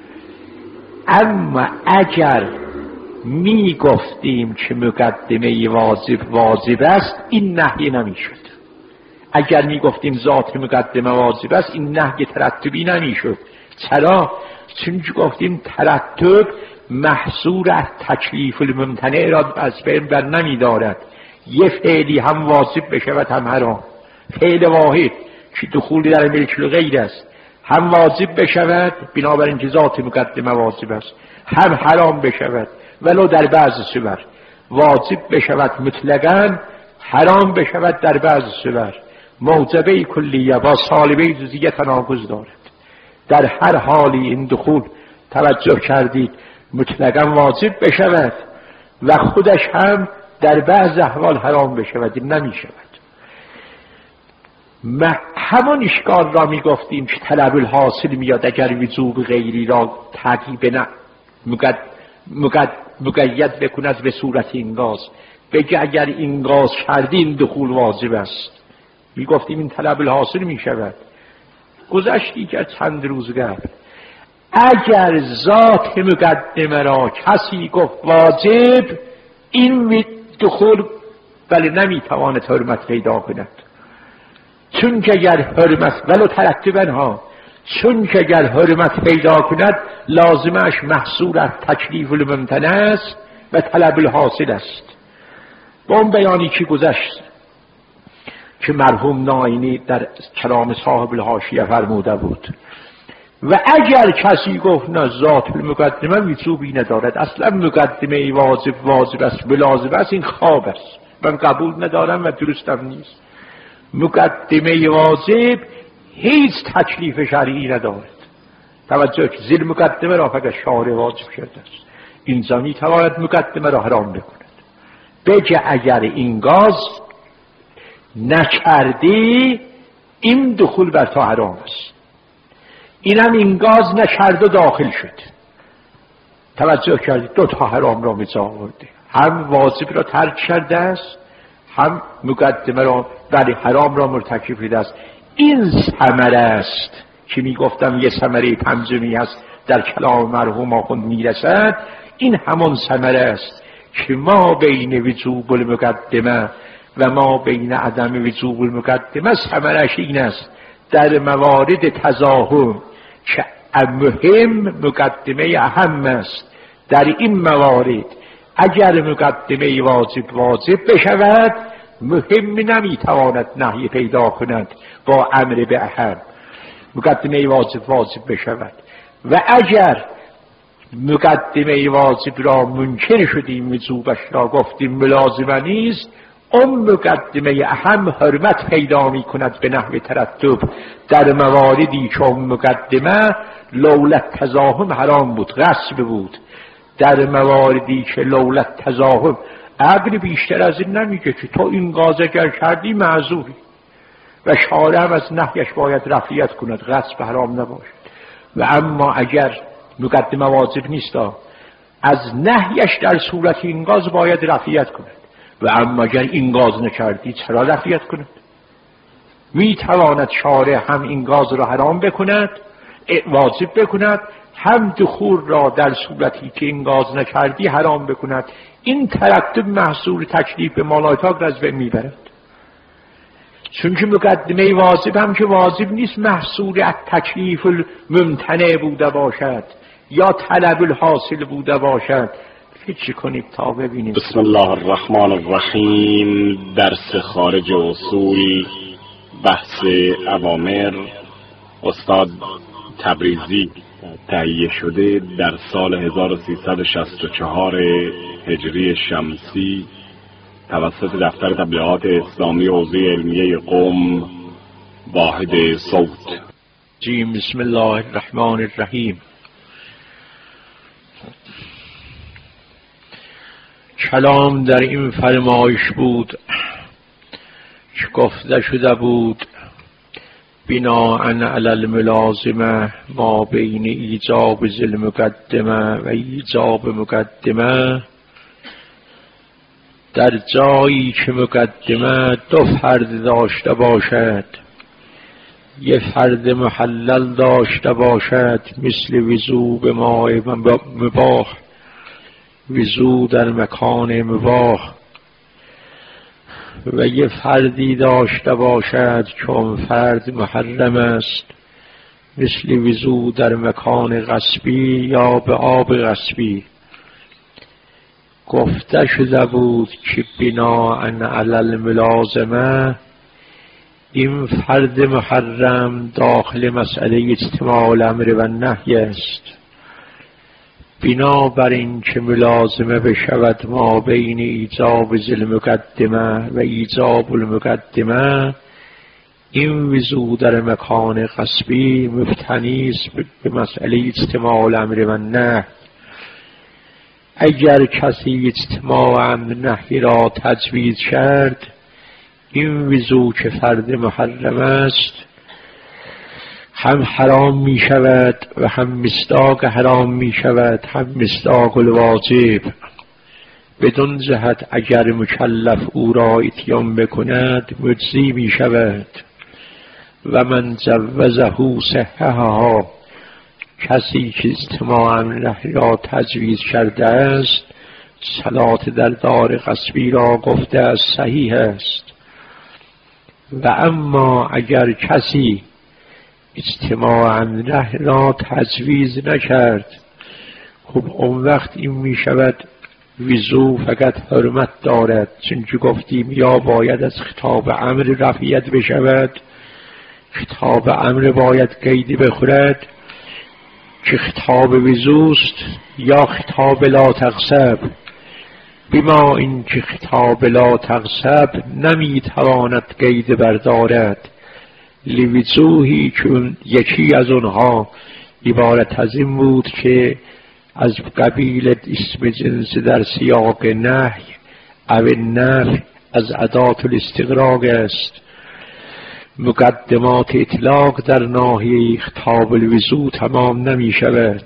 اما اگر می گفتیم که مقدمه واجب واجب است، این نهی نمی شد. اگر می گفتیم ذات مقدمه واجب است، این نهی ترتبی نمی شد. چرا؟ چون گفتیم ترتب محصور از تکلیف الممتنع را از بین بر نمی دارد. یه فعلی هم واجب بشود هم حرام، فعل واحد که دخول در ملک الغیر است هم واجب بشود بنابراین که ذات مقدمه واجب است، هم حرام بشود ولو در بعض صور، واجب بشود مطلقاً، حرام بشود در بعض صور. موجبه کلیه با سالبه جزئیه تناقض دارد. در هر حالی این دخول توجه کردید مطلقاً واجب بشود و خودش هم در بعض احوال حرام بشود، این نمی شود. همون اشکال را می گفتیم که طلب الحاصل میاد اگر وجوب غیری را تعقیب نه مقید, مقید, مقید بکند به صورت این گاز. بگه اگر اینگاز کردیم دخول واجب است. میگفتیم این طلب الحاصل میشود. گذشتی که چند روز قبل اگر ذات مقدمه را کسی گفت واجب، این دخول ولی نمیتواند حرمت پیدا کند. چون که اگر حرمت ولو ترتبا ها چون که اگر حرمت پیدا کند لازمش محصور از تکلیف الممتنع است و طلب الحاصل است. با اون بیانی که گذشت که مرحوم ناینی در کلام صاحب الحاشیه فرموده بود و اگر کسی گفت نه ذات المقدمه وجوبی ندارد، اصلا مقدمه واجب واجب است و لازم است، این خواب است، من قبول ندارم و درستم نیست. مقدمه واجب هیچ تکلیف شرعی ندارد. توجه که زیر مقدمه را فقط شارع واجب کرده است، اینجا می تواند مقدمه را حرام بکند. بگه اگر این گاز نکردی این دخول بر تو حرام است. اینم این گاز نکرد و داخل شد. توجه کردی دو تا حرام را میجا آورده، هم واجب را ترک کرده است، هم مقدمه را ولی حرام را مرتکب شده است. این ثمره است که میگفتم یه ثمره پنجمی هست در کلام مرحوم آخوند میرسد. این همون ثمره است که ما بین وجوب المقدمه و ما بین عدم وجوب المقدمه ثمرش این است در موارد تزاحم که مهم مقدمه اهم است. در این موارد اگر مقدمه واجب واجب بشود مهم نمیتواند نهی پیدا کند با امر به اهم. مقدمه واجب واجب بشود و اگر مقدمه واجب را منکر شدیم وجوبش را گفتیم ملازمه نیست، اون مقدمه اهم حرمت پیدا می کند به نحو ترتب در مواردی که اون مقدمه لولت تزاحم حرام بود، غصب بود. در مواردی که لولت تزاحم عقل بیشتر از این نمیگه که تو این گاز اگر کردی معذوری و شارع هم از نهیش باید رفعیت کند، غصب حرام نباشد. و اما اگر مقدمه واجب نیست از نهیش در صورت این گاز باید رفعیت کند و اما اگر این گاز نکردی چرا رفعیت کند؟ می تواند شارع هم این گاز را حرام بکند واجب بکند، هم دخول را در صورتی که این گاز نکردی حرام بکند. این ترتب محصول تکلیف به مالایتاق را از بین میبرد. چون که مقدمه واجب هم که واجب نیست محصول از تکلیف الممتنع بوده باشد یا طلب الحاصل بوده باشد. فکر کنید تا ببینید. بسم الله الرحمن الرحیم. درس خارج اصول، بحث اوامر، استاد تبریزی، تهیه شده در سال هزار و سیصد و شصت و چهار هجری شمسی توسط دفتر تبلیغات اسلامی حوزه علمیه قم، واحد صوت. جیم. بسم الله الرحمن الرحیم. کلام در این فرمایش بود که گفته شده بود بناءً علی الملازمه ما بین ایجاب ذل مقدمه و ایجاب مقدمه، در جایی که مقدمه دو فرد داشته باشد، یه فرد محلل داشته باشد مثل وضو به ماء مباح، وضو در مکان مباح، و یه فردی داشته باشد که اون فرد محرم است مثل وضو در مکان غصبی یا به آب غصبی. گفته شده بود که بناءً علی الملازمه این فرد محرم داخل مسئله اجتماع الامر و نهی است. بنابر این که ملازمه بشود ما بین ایجاب ذل مقدمه و ایجاب المقدمه، این وضو در مکان غصبی مبتنی است به مسئله اجتماع الامر و نهی. اگر کسی اجتماع امر نهی را تجویز کرد، این وضو که فرد محرم است هم حرام می شود و هم مصداق حرام می شود، هم مصداق الواجب. بدون جهت اگر مکلف او را اتیان بکند مجزی می شود. و من جوزه صححها، کسی که اجتماع امره را تجویز کرده است صلات در دار غصبی را گفته است صحیح است. و اما اگر کسی اجتماع امره را تجویز نکرد، خب اون وقت این می شود وضو فقط حرمت دارد، چون که گفتیم یا باید از خطاب امر رفعیت بشود، خطاب امر باید قیدی بخورد که خطاب وضوست، یا خطاب لا تغصب. بما این که خطاب لا تغصب نمیتواند قید بردارد، لوضوحی چون یکی از اونها عبارت از این بود که از قبیل اسم جنس در سیاق نهی او نفی از ادات الاستغراق است. مقدمات اطلاق در ناحیه خطاب الوضو تمام نمی شود.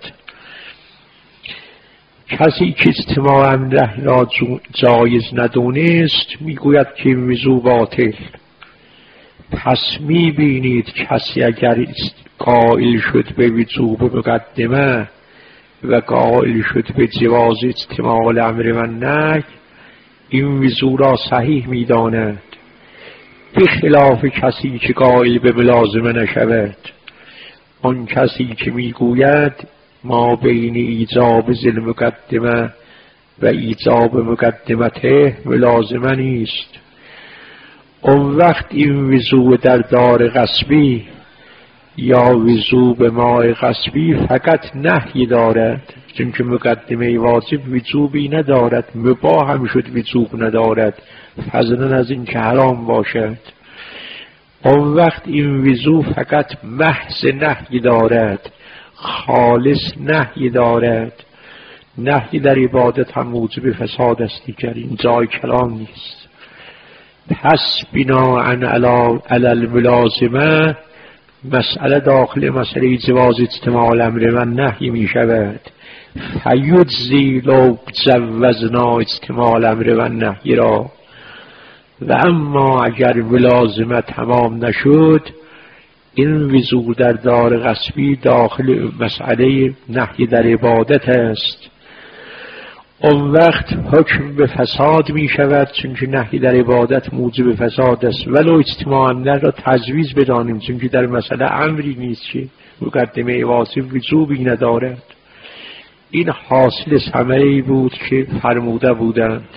کسی که اجتماع امره را جایز ندونست میگوید که وضو باطل. پس میبینید کسی اگر قائل شد به وضو به مقدمه و قائل شد به جواز اجتماع الامر و نهی، این وضو را صحیح میداند، بخلاف کسی که قائل به ملازمه نشود. آن کسی که میگوید ما بین ایجاب ذل مقدمه و ایجاب مقدمته ملازمه نیست، اون وقت این وضو در دار غصبی یا وضو به ماء غصبی فقط نهی دارد، چون که مقدمه واجب وجوبی ندارد، مباح هم شد وجوب ندارد، فضلا از این که حرام باشد. اون وقت این وضو فقط محض نهی دارد، خالص نهی دارد. نهی در عبادت هم موجب فساد است دیگر، این جای کلام نیست. پس بناءً علی الملازمه مسئله داخل مسئله جواز اجتماع الامر و نهی می شود. فیجزی لو جوزنا اجتماع الامر و نهی را. و اما اگر ملازمه تمام نشد، این وضو در دار غصبی داخل مسئله نهی در عبادت است. اون وقت حکم به فساد می شود، چون که نهی در عبادت موجب فساد است، ولو اجتماع امر را تجویز بدانیم، چون که در مسئله امری نیست که مقدمه واجب وجوبی ندارد. این حاصل ثمره‌ای بود که فرموده بودند.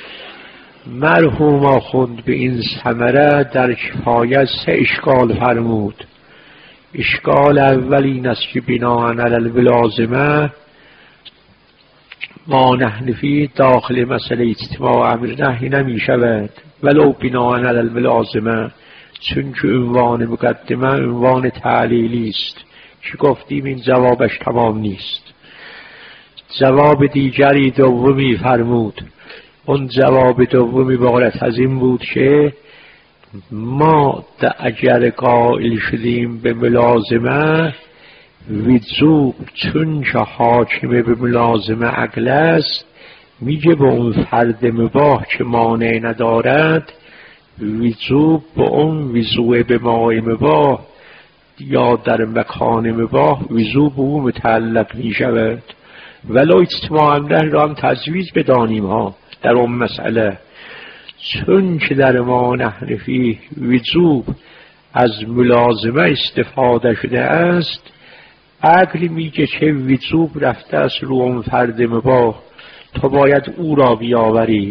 مرحوم آخوند به این ثمره در کفایت سه اشکال فرمود. اشکال اول این است که بناءً علی الملازمه ما نحنفی داخل مسئله اجتماع امر نهی نمی شود، ولو بناءً علی الملازمه، چون که عنوان مقدمه عنوان تعلیلی است که گفتیم این جوابش تمام نیست. جواب دیگری دومی فرمود. اون جواب دومی عبارت از این بود که ما اگر قائل شدیم به ملازمه، وضو چون که حاکمه به ملازمه عقل است، میگه به اون فرد مباح که مانع ندارد، وضو به اون وضو به ماء مباح یا در مکان مباح وضو به اون متعلق می شود. ولو اجتماع امر را هم تجویز بدانیم ها در اون مسئله، چون که در ما نحنفی وضو از ملازمه استفاده شده است، عقل میگه که وضو رفته است رو اون فرد مباح، تو باید او را بیاوری.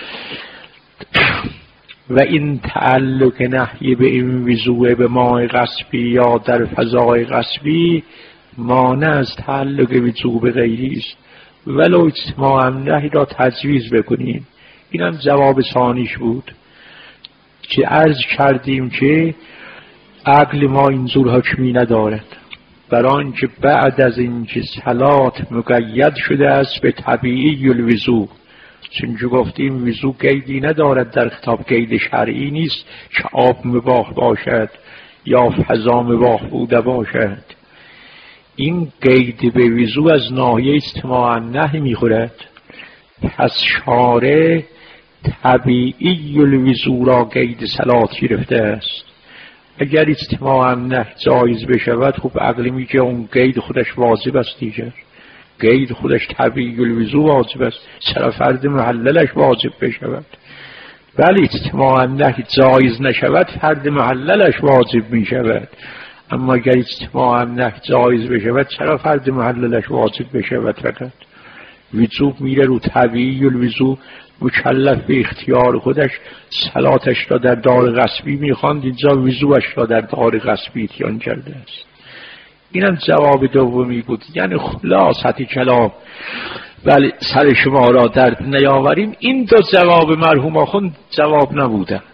و این تعلق نهی به این وضو به ماء غصبی یا در فضای غصبی مانع از تعلق وضو به غیری است، ولو اجتماع نهی را تجویز بکنیم. این هم جواب ثانیش بود که عرض کردیم که عقل ما اینجور حکمی ندارد، برای آنکه بعد از اینکه صلات مقید شده است به طبیعی الوضو، چون که گفتیم وضو قیدی ندارد، در خطاب قید شرعی نیست که آب مباح باشد یا فضا مباح بوده باشد. این قید به وضو از ناحیه اجتماع نهی میخورد. پس شارع طبیعی الوضو را قید صلات گرفته است. اگر اجتماعاً نه جایز بشود، خب عقلی میگه اون قید خودش واجب است دیگر. قید خودش طبیعی الوضو واجب است، چرا فرد محللش واجب بشود؟ ولی اجتماعاً نه جایز نشود، فرد محللش واجب میشود. اما اگر اجتماعاً نه جایز بشود، چرا فرد محللش واجب بشود؟ فقط وضو میره رو طبیعی الوضو، مکلف به اختیار خودش صلاتش را در دار غصبی میخواند، اینجا وضوش را در دار غصبی اتیان کرده است. اینم جواب دومی بود. یعنی خلاصت کلام، ولی سر شما را درد نیاوریم، این دو جواب مرحوم آخوند جواب نبودند.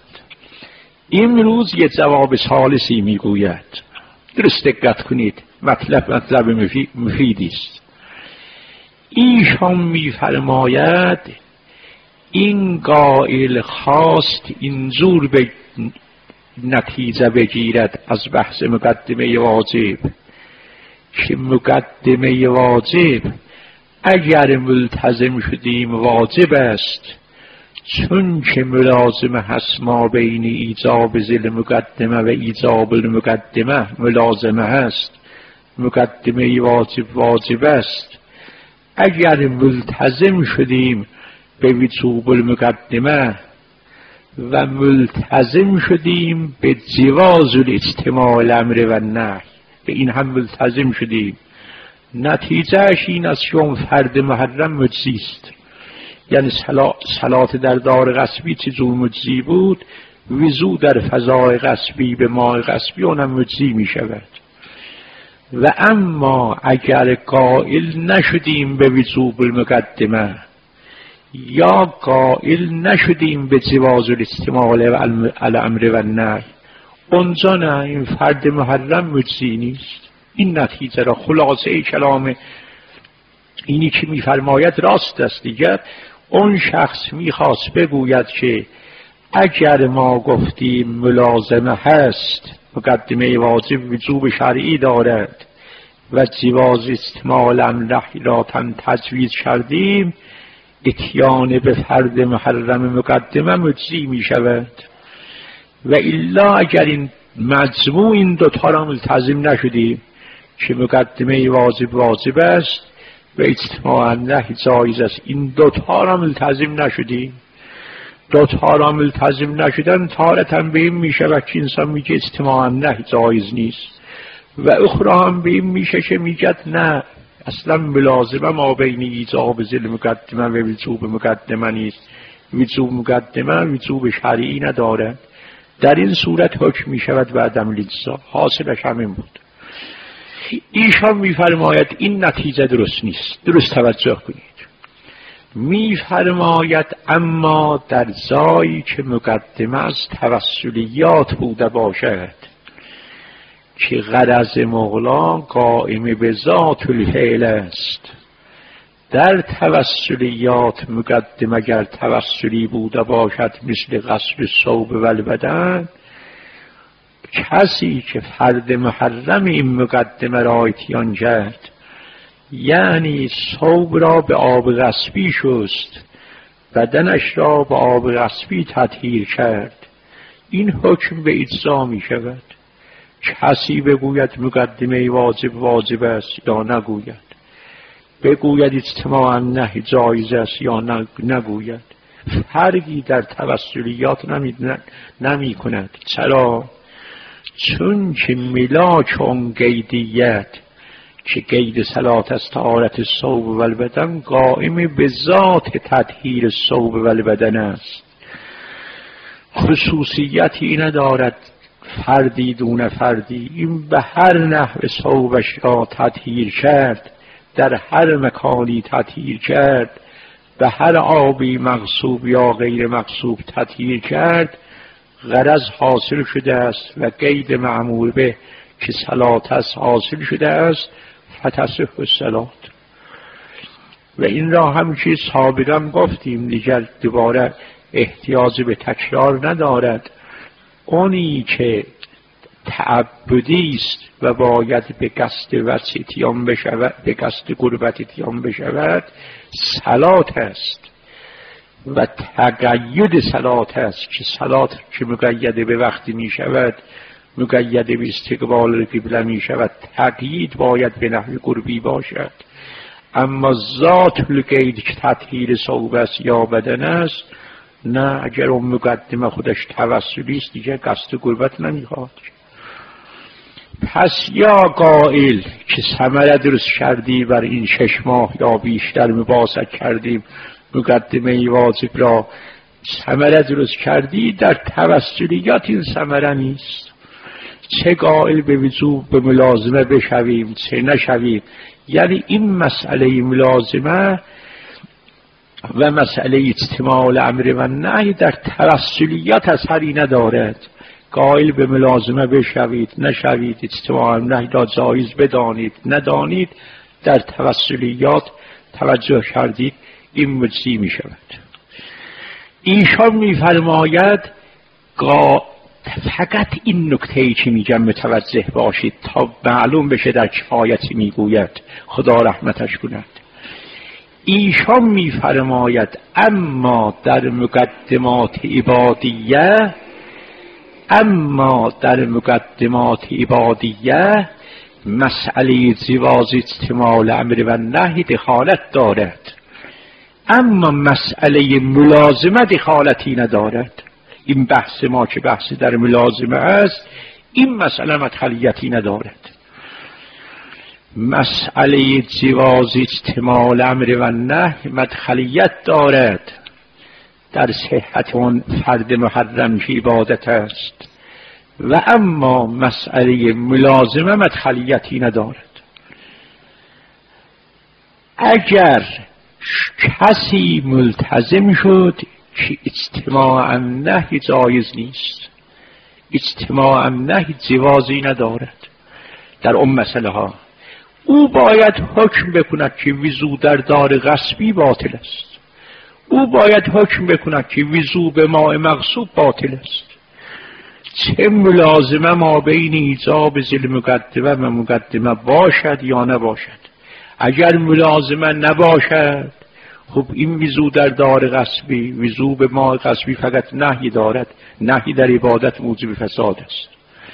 امروز یه جواب ثالثی میگوید. درست دقت کنید، مطلب مطلب مفیدی است. ایشان میفرماید این قائل خواست اینجور به نتیجه بگیرد از بحث مقدمه واجب که مقدمه واجب اگر ملتزم شدیم واجب است، چون که ملازمه هست ما بین ایجاب ذل مقدمه و ایجاب المقدمه ملازمه هست، مقدمه واجب واجب است. اگر ملتزم شدیم به وجوب المقدمه و ملتزم شدیم به جواز الاجتماع الامر و النهی، به این هم ملتزم شدیم، نتیجهش این است که اون فرد محرم مجزی است. یعنی صلات در دار غصبی چجور مجزی بود، وضو در فضای غصبی به ماء غصبی اونم مجزی می شود. و اما اگر قائل نشدیم به وجوب المقدمه یا قائل نشدیم به جواز الاجتماع الامر و النهی، اونجا نه، این فرد محرم مجزی نیست. این نتیجه را خلاصه کلام اینی که میفرماید راست است دیگر. اون شخص میخواست بگوید که اگر ما گفتیم ملازمه هست، مقدمه واجب وجوب شرعی دارد و جواز اجتماع الامر را تن تجویز کردیم، اتیان به فرد محرم مقدمه مجزی می شود. و الا اگر این مجموع این دوتا را ملتزم نشدیم که مقدمه واجب واجب است و اجتماع النهی جایز است، این دوتا را ملتزم نشدیم، دوتا را ملتزم نشدن تارة به این می شود که انسان میگه اجتماع النهی جایز نیست، و اخرى هم به این میشه که میگه نه، اصلا ملازمه ما بین ایجاب ذل مقدمه و وجوب مقدمه نیست، وجوب مقدمه وجوب شرعی نداره. در این صورت حکم می شود و عدم الاجزا. حاصلش همین بود. ایشان میفرماید این نتیجه درست نیست. درست توجه کنید. میفرماید اما در جایی که مقدمه از توسلیات بوده باشد که غرض مغلا قائم به ذات الفعل است، در توسلیات مقدمه اگر توسلی بوده باشد مثل غسل الثوب و البدن، کسی که فرد محرم این مقدمه را اتیان کرد، یعنی ثوب را به آب غصبی شست، بدنش را به آب غصبی تطهیر کرد، این حکم به اجزا می شود. کسی بگوید مقدمه واجب واجب است یا نگوید، بگوید اجتماع النهی جایز است یا نگوید، فرقی در توسلیات نمی, نمی کند. چرا؟ چون که ملاک اون قیدیت که قید صلات از طهارت الثوب و البدن قائم به ذات تطهیر الثوب و البدن است، خصوصیتی ندارد فردی دون فردی. این به هر نحو ثوبش را تطهیر کرد، در هر مکانی تطهیر کرد، به هر آبی مغصوب یا غیر مغصوب تطهیر کرد، غرض حاصل شده است و قید معمول به که صلات است حاصل شده است، فتصح الصلات. و این را هم که سابقا گفتیم دیگر دوباره احتیاج به تکرار ندارد. اونی که تعبدی است و باید به قصد وجه اتیان بشود، به قصد قربت اتیان بشود، صلات است. و تقید صلات است که صلات که مقید به وقتی می شود، مقید به استقبال قبله می شود، تقیید باید به نحو قربی باشد. اما ذات القید که تطهیر ثوب است یا بدن است، نه، اگر اون مقدمه خودش توسلی است دیگه قصد قربت نمیخواد. پس یا قائل که ثمره درست کردی بر این شش ماه یا بیشتر مباحثت کردیم، مقدمه واجب را ثمره درست کردی، در توسلیات این ثمره نیست. چه قائل به وجوب به ملازمه بشویم چه نشویم، یعنی این مسئله ملازمه و مسئله اجتماع الامر و نهی در توسلیات اثری ندارد. قائل به ملازمه بشوید نشوید، اجتماع النهی را جایز بدانید ندانید، در توسلیات توجه کردید، این مجزی می شود. ایشان می فرماید فقط این نکته‌ای که میگم متوجه باشید تا معلوم بشه در کفایتی میگوید، خدا رحمتش کند. ایشان میفرماید اما در مقدمات عبادیه اما در مقدمات عبادیه مسئله جواز اجتماع الامر و نهی دخالت دارد، اما مسئله ملازمه دخالتی ندارد. این بحث ما که بحث در ملازمه است، این مسئله مدخلیتی ندارد. مسئله جواز اجتماع الامر و نهی مدخلیت دارد در صحت اون فرد محرم که عبادت است، و اما مسئله ملازمه مدخلیتی ندارد. اگر کسی ملتزم شد که اجتماع النهی جایز نیست، اجتماع النهی جوازی ندارد در اون مسئله ها، او باید حکم بکند که وضو در دار غصبی باطل است، او باید حکم بکند که وضو به ماء مغصوب باطل است. چه ملازمه ما بین ایجاب ذی المقدمه و مقدمه باشد یا نباشد. اگر ملازمه نباشد، خب این وضو در دار غصبی، وضو به ماء غصبی فقط نهی دارد، نهی در عبادت موجب فساد است.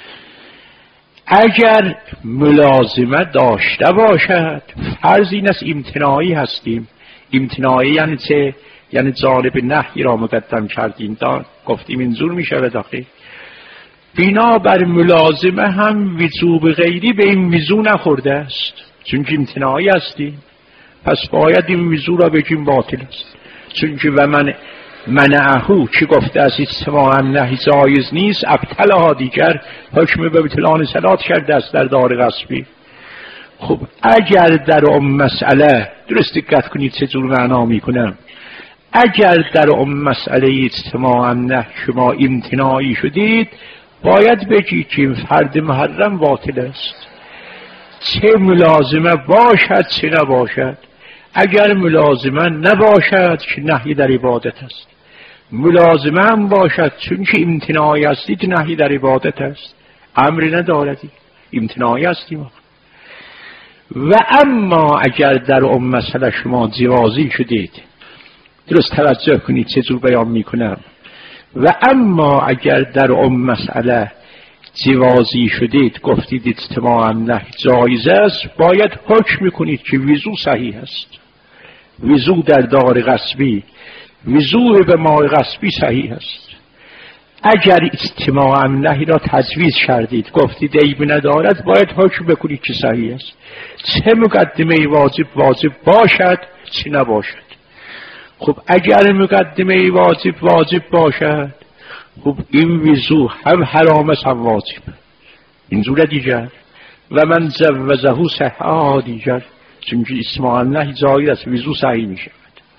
اگر ملازمه داشته باشد، فرض این است امتناعی هستیم. امتناعی یعنی چه؟ یعنی جانب نهی را مقدم کردیم، گفتیم اینجور می شود داخل. بنابر ملازمه هم وضو غیری به این وضو نخورده است، چون که امتناعی هستیم، پس باید این وضو را بگیم باطل است. چون که و من منعهو که گفته است اجتماع النهی جایز نیست، ابطلها دیگر حکم به بطلان صلات کرده است در دار غصبی. خب اگر در اون مسئله درست دقت کنید چه جور معنا میکنم، اگر در اون مسئله اجتماع النهی شما امتناعی شدید، باید بگید که این فرد محرم باطل است، چه ملازمه باشد چه نباشد. اگر ملازمه نباشد که نهی در عبادت است، ملازمه هم باشد چون که امتناعی هستید نهی در عبادت است، امری نداردی، امتناعی هستیم. و اما اگر در اون مسئله شما جوازی شدید، درست توجه کنید چه جور بیان میکنم، و اما اگر در اون مسئله جوازی شدید، گفتید اجتماع النهی جایز است، باید حکم میکنید که وضو صحیح است، وضو در دار غصبی، وضو به ماء غصبی صحیح است. اگر اجتماع النهی را تجویز کردید، گفتید عیب ندارد، باید حکم بکنید که صحیح است، چه مقدمه واجب واجب باشد چه نباشد. خب اگر مقدمه واجب واجب باشد، خب این وضو هم حرام است هم واجب، اینجور دیگر. و من جوزه صحه دیگر، چون که اجتماع النهی جایز است، وضو صحیح می شود.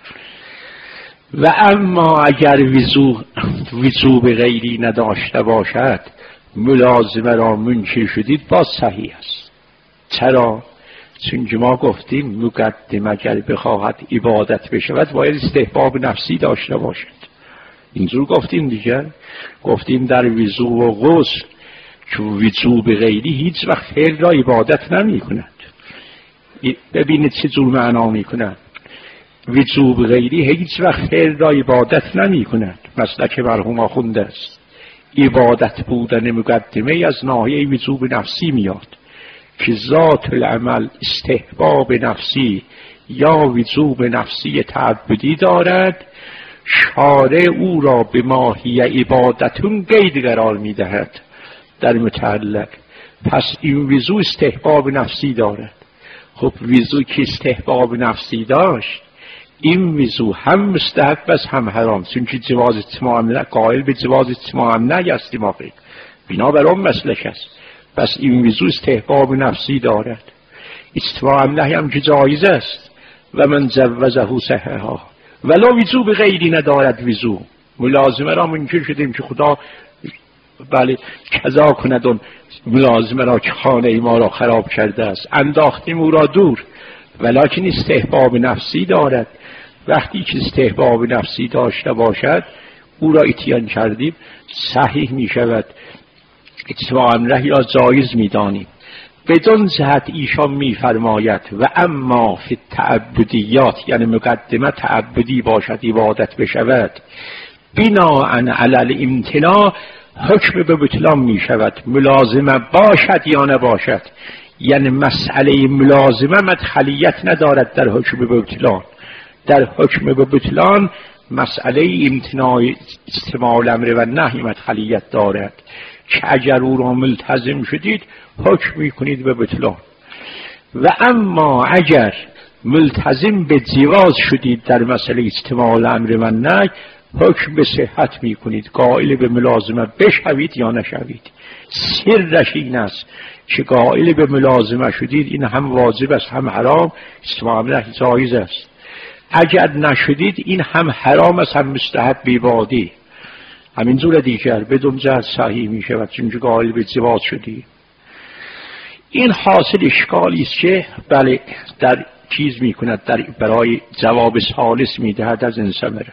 و اما اگر وضو وضو به غیری نداشته باشد، ملازمه را منکر شدید، باز صحیح است. چرا؟ چون که ما گفتیم مقدم اگر بخواهد عبادت بشود، باید استحباب نفسی داشته باشد. اینجور گفتیم دیگر، گفتیم در وضو و غسل که وضو به غیری هیچ وقت فعل را عبادت نمی کند. ببینید چه جور معنا می کند. وجوب غیری هیچ وقت فعل را عبادت نمی کند. مسلک مرحوم آخوند است. عبادت بودن مقدمه از ناحیه وجوب نفسی میاد که ذات العمل استحباب نفسی یا وجوب نفسی تعبدی دارد. شارع او را به ماهی عبادتون قید قرار میدهد در متعلق. پس این وضو استحباب نفسی دارد. خب وضو که استحباب نفسی داشت، این وضو هم مستحب است هم حرام، چون که جواز اتمام نه قائل به جواز اتمام نه هستیم آخه بنا بر اون مسلک است. پس این وضو استحباب نفسی دارد. اتمام نه هم که جایز است و من جوزه صحها، ولو وضو به غیری ندارد. وضو ملازمه را منکر شدیم که خدا بله قضا کند اون ملازمه را که خانه ما را خراب کرده است، انداختیم او را دور، ولکن استحباب نفسی دارد. وقتی که استحباب نفسی داشته باشد او را اتیان کردیم صحیح می شود، اتباع امره یا جایز می دانیم. بدون جهت ایشان می فرماید و اما فی تعبدیات، یعنی مقدمه تعبدی باشد عبادت بشود، بناء علی الامتناع حکم به بطلان می شود، ملازمه باشد یا نباشد. یعنی مسئله ملازمه مدخلیت ندارد در حکم به بطلان. در حکم به بطلان مسئله امتناع استماع الامر و نهی مدخلیت دارد که اگر او را ملتزم شدید حکم می کنید به بطلان. و اما اگر ملتزم به جواز شدید در مسئله استماع الامر و نهی، حکم به صحت می کنید، قائل به ملازمه بشوید یا نشوید. سرش این است که قائل به ملازمه شدید، این هم واجب است هم حرام، استماع الامر جایز است. اگر نشدید این هم حرام است هم مستحب بیبادی. همینجور دیگر بدون جهت صحیح می شود چون که قائل به جواز شدید. این حاصل اشکالی است که بله در چیز می کند، در برای جواب ثالث می دهد از این ثمره.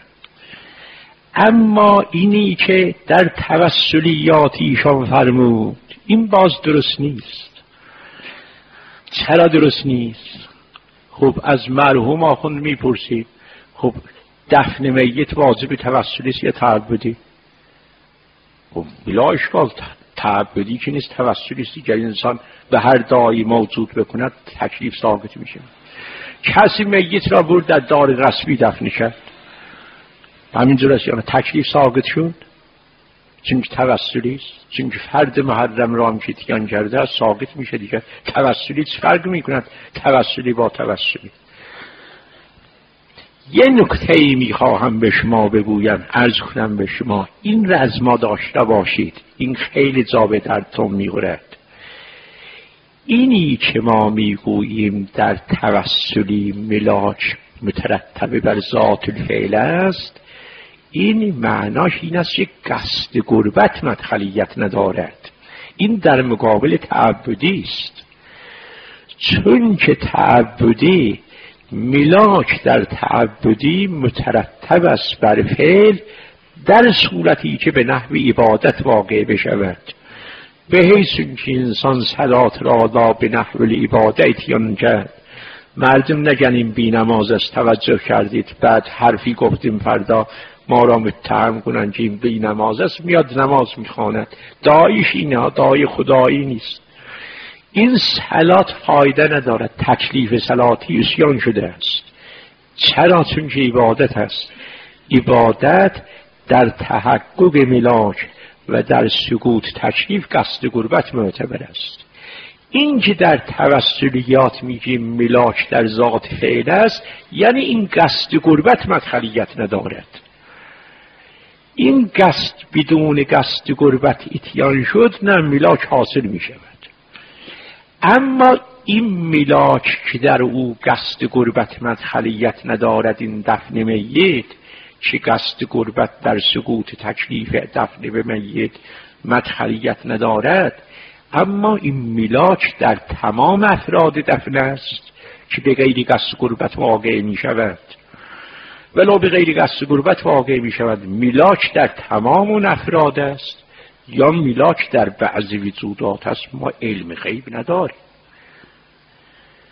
اما اینی که در توسلیات ایشان فرمود این باز درست نیست. چرا درست نیست؟ خب از مرحوم آخوند میپرسید خب دفن میت واجب توسلی است یا تعبدی؟ خب بلا اشکال تعبدی که نیست، توسلی است. که انسان به هر دایی موجود بکند تکلیف ساقط میشه. کسی میت را برد در دار رسمی دفن کرد، همینجور است، یعنی تکلیف ساقط شد چون که توسلی است. چون که فرد محرم را هم که اتیان کرده است ساقط میشه دیگه. توسلی چه فرق میکند توسلی با توسلی؟ یه نکته ای میخواهم به شما بگویم، عرض کنم به شما، این را از ما داشته باشید، این خیلی جا به دردتون میخورد. اینی که ما میگوییم در توسلی ملاک مترتب بر ذات الفعل است، این معناش این است که قصد قربت مدخلیت ندارد. این در مقابل تعبدی است. چون که تعبدی ملاک در تعبدی مترتب است بر فعل در صورتی که به نحو عبادت واقع بشود، به حیث که انسان صلات را دا به نحو العبادت اتیان کرد. مردم نگنیم بی نماز است، توجه کردید بعد حرفی گفتیم فردا ما را متهم کنن که این بی نماز است، میاد نماز میخواند، دایش اینه، دای خدایی نیست. این صلات فایده ندارد، تکلیف صلاتی عصیان شده است. چرا؟ چون که عبادت است. عبادت در تحقق ملاک و در سکوت تکلیف قصد قربت معتبر است. این که در توسلیات میگیم ملاک در ذات فعل است، یعنی این قصد قربت مدخلیت ندارد. این قصد بدون قصد قربت اتیان شد، نه ملاک حاصل می شود. اما این ملاک که در او قصد قربت مدخلیت ندارد، این دفن میت که قصد قربت در سقوط تکلیف دفن به میت مدخلیت ندارد، اما این ملاک در تمام افراد دفن است که به غیر قصد قربت واقع می شود. ولو به غیر قصد قربت واقع می شود، ملاک در تمام اون افراد است یا ملاک در بعضی وجودات است، ما علم غیب نداریم.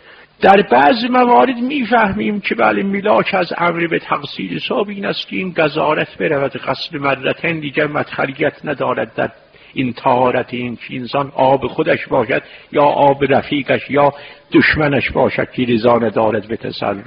در بعض موارد میفهمیم که بله میلاک از امر به تقصیر صاحب این است که این گزارت برود قصد مرتين دیگر مدخلیت ندارد در این طهارت، این که انسان آب خودش باشد یا آب رفیقش یا دشمنش باشد که رضا ندارد به تصرف.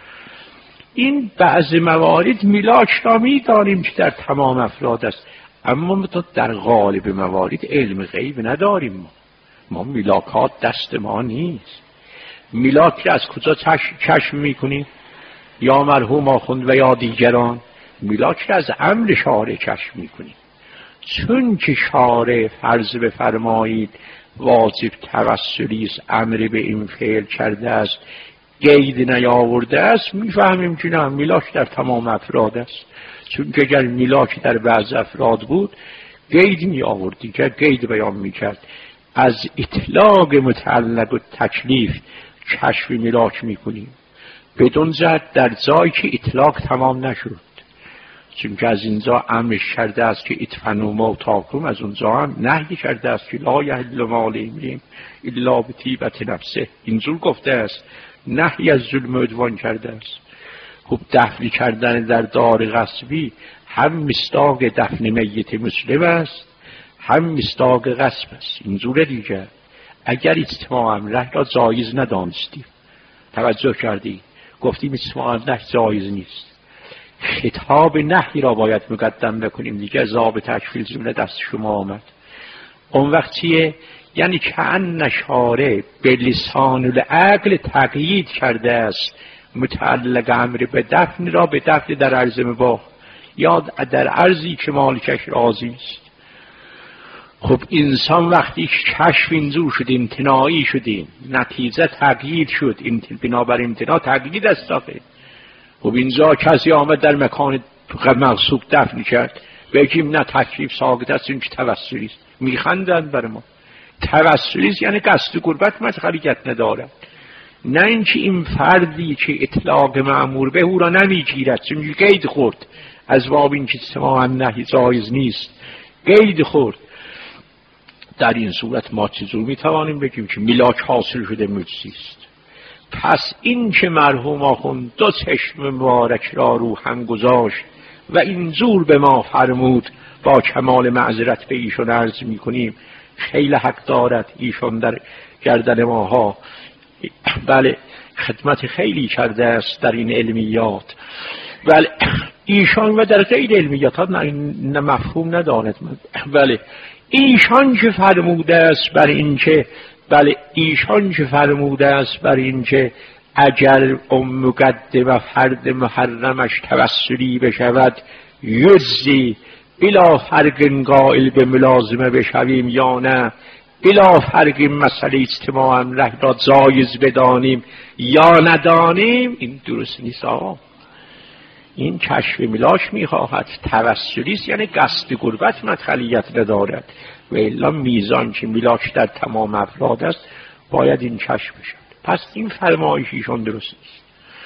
این بعض موارد میلاک را میدانیم که در تمام افراد است، اما ما در غالب موارد علم غیب نداریم. ما, ما میلاکات دست ما نیست. میلاک از کجا کشف میکنیم؟ یا مرحوم آخوند و یا دیگران میلاک از امر شارع کشف میکنیم. چون که شارع فرض بفرمایید واجب توسلی است، امر به این فعل کرده است، قید نیاورده است، میفهمیم که نه میلاک در تمام افراد است. چون که اگر میلاک در بعض افراد بود قید می آوردی که قید بیان میکرد. از اطلاق متعلق و تکلیف کشف میلاک میکنیم بدون زد در جایی که اطلاق تمام نشد. چون که از اینجا امرش کرده است که ادفنوا موتاکم، از اونجا هم نهی کرده است که لا یحل مال امرئ الا بطیبة نفسه. اینجور گفته است، نهی از ظلم و عدوان کرده است. خب دفن کردن در دار غصبی هم مصداق دفن میت مسلم است هم مصداق غصب است. اینجور دیگه اگر اجتماع امر را جایز ندانستیم، توجه کردی گفتیم اجتماع امر جایز نیست، خطاب نهی را باید مقدم بکنیم دیگه. ضابط تکفیل جمله دست شما آمد. اون وقت چیه؟ یعنی که ان شارع به لسان العقل تقیید کرده است متعلق امر به دفن را به دفن در عرض مباح یا در عرضی که مالکش راضی است. خب انسان وقتی کشف اینجور شد، امتناعی شدیم، نتیجه تقیید شد، بنابر امتناع تقیید است داخل. خب اینجا کسی آمد در مکان مقصود دفن کرد، بگیم نه تکلیف ساقط است، این که توسلی است، میخندند بر ما. توسلی است یعنی قصد قربت مدخلیت ندارد، نه اینکه این فردی که اطلاق مأمور به او را نمیگیرد، چون قید خورد از باب این که سماع نهی جایز نیست، قید خورد. در این صورت ما چجور میتوانیم بگیم که میلاک حاصل شده مجزی است؟ پس این که مرحوم آخوند دو چشم مبارک را رو هم گذاشت و اینجور به ما فرمود، با کمال معذرت به ایشون عرض میکنیم خیلی حق دارد. ایشون در گردن ماها بله خدمت خیلی کرده است در این علمیات، بله ایشان و در غیر علمیات ها نه مفهوم نداند. بله ایشان که فرموده است بر این که بله ایشان که فرموده است بر این که اگر ام مقدم و فرد محرمش توسلی بشود یجزی بلا فرق قائل به ملازمه بشویم یا نه، بلا فرق مسئله اجتماع امر را جایز بدانیم یا ندانیم، این درست نیست آقا. این کشف میلاک میخواهد توسلی است، یعنی قصد قربت مدخلیت ندارد، و الا میزان که میلاک در تمام افراد است باید این کشف بشد. پس این فرمایش ایشان درست نیست.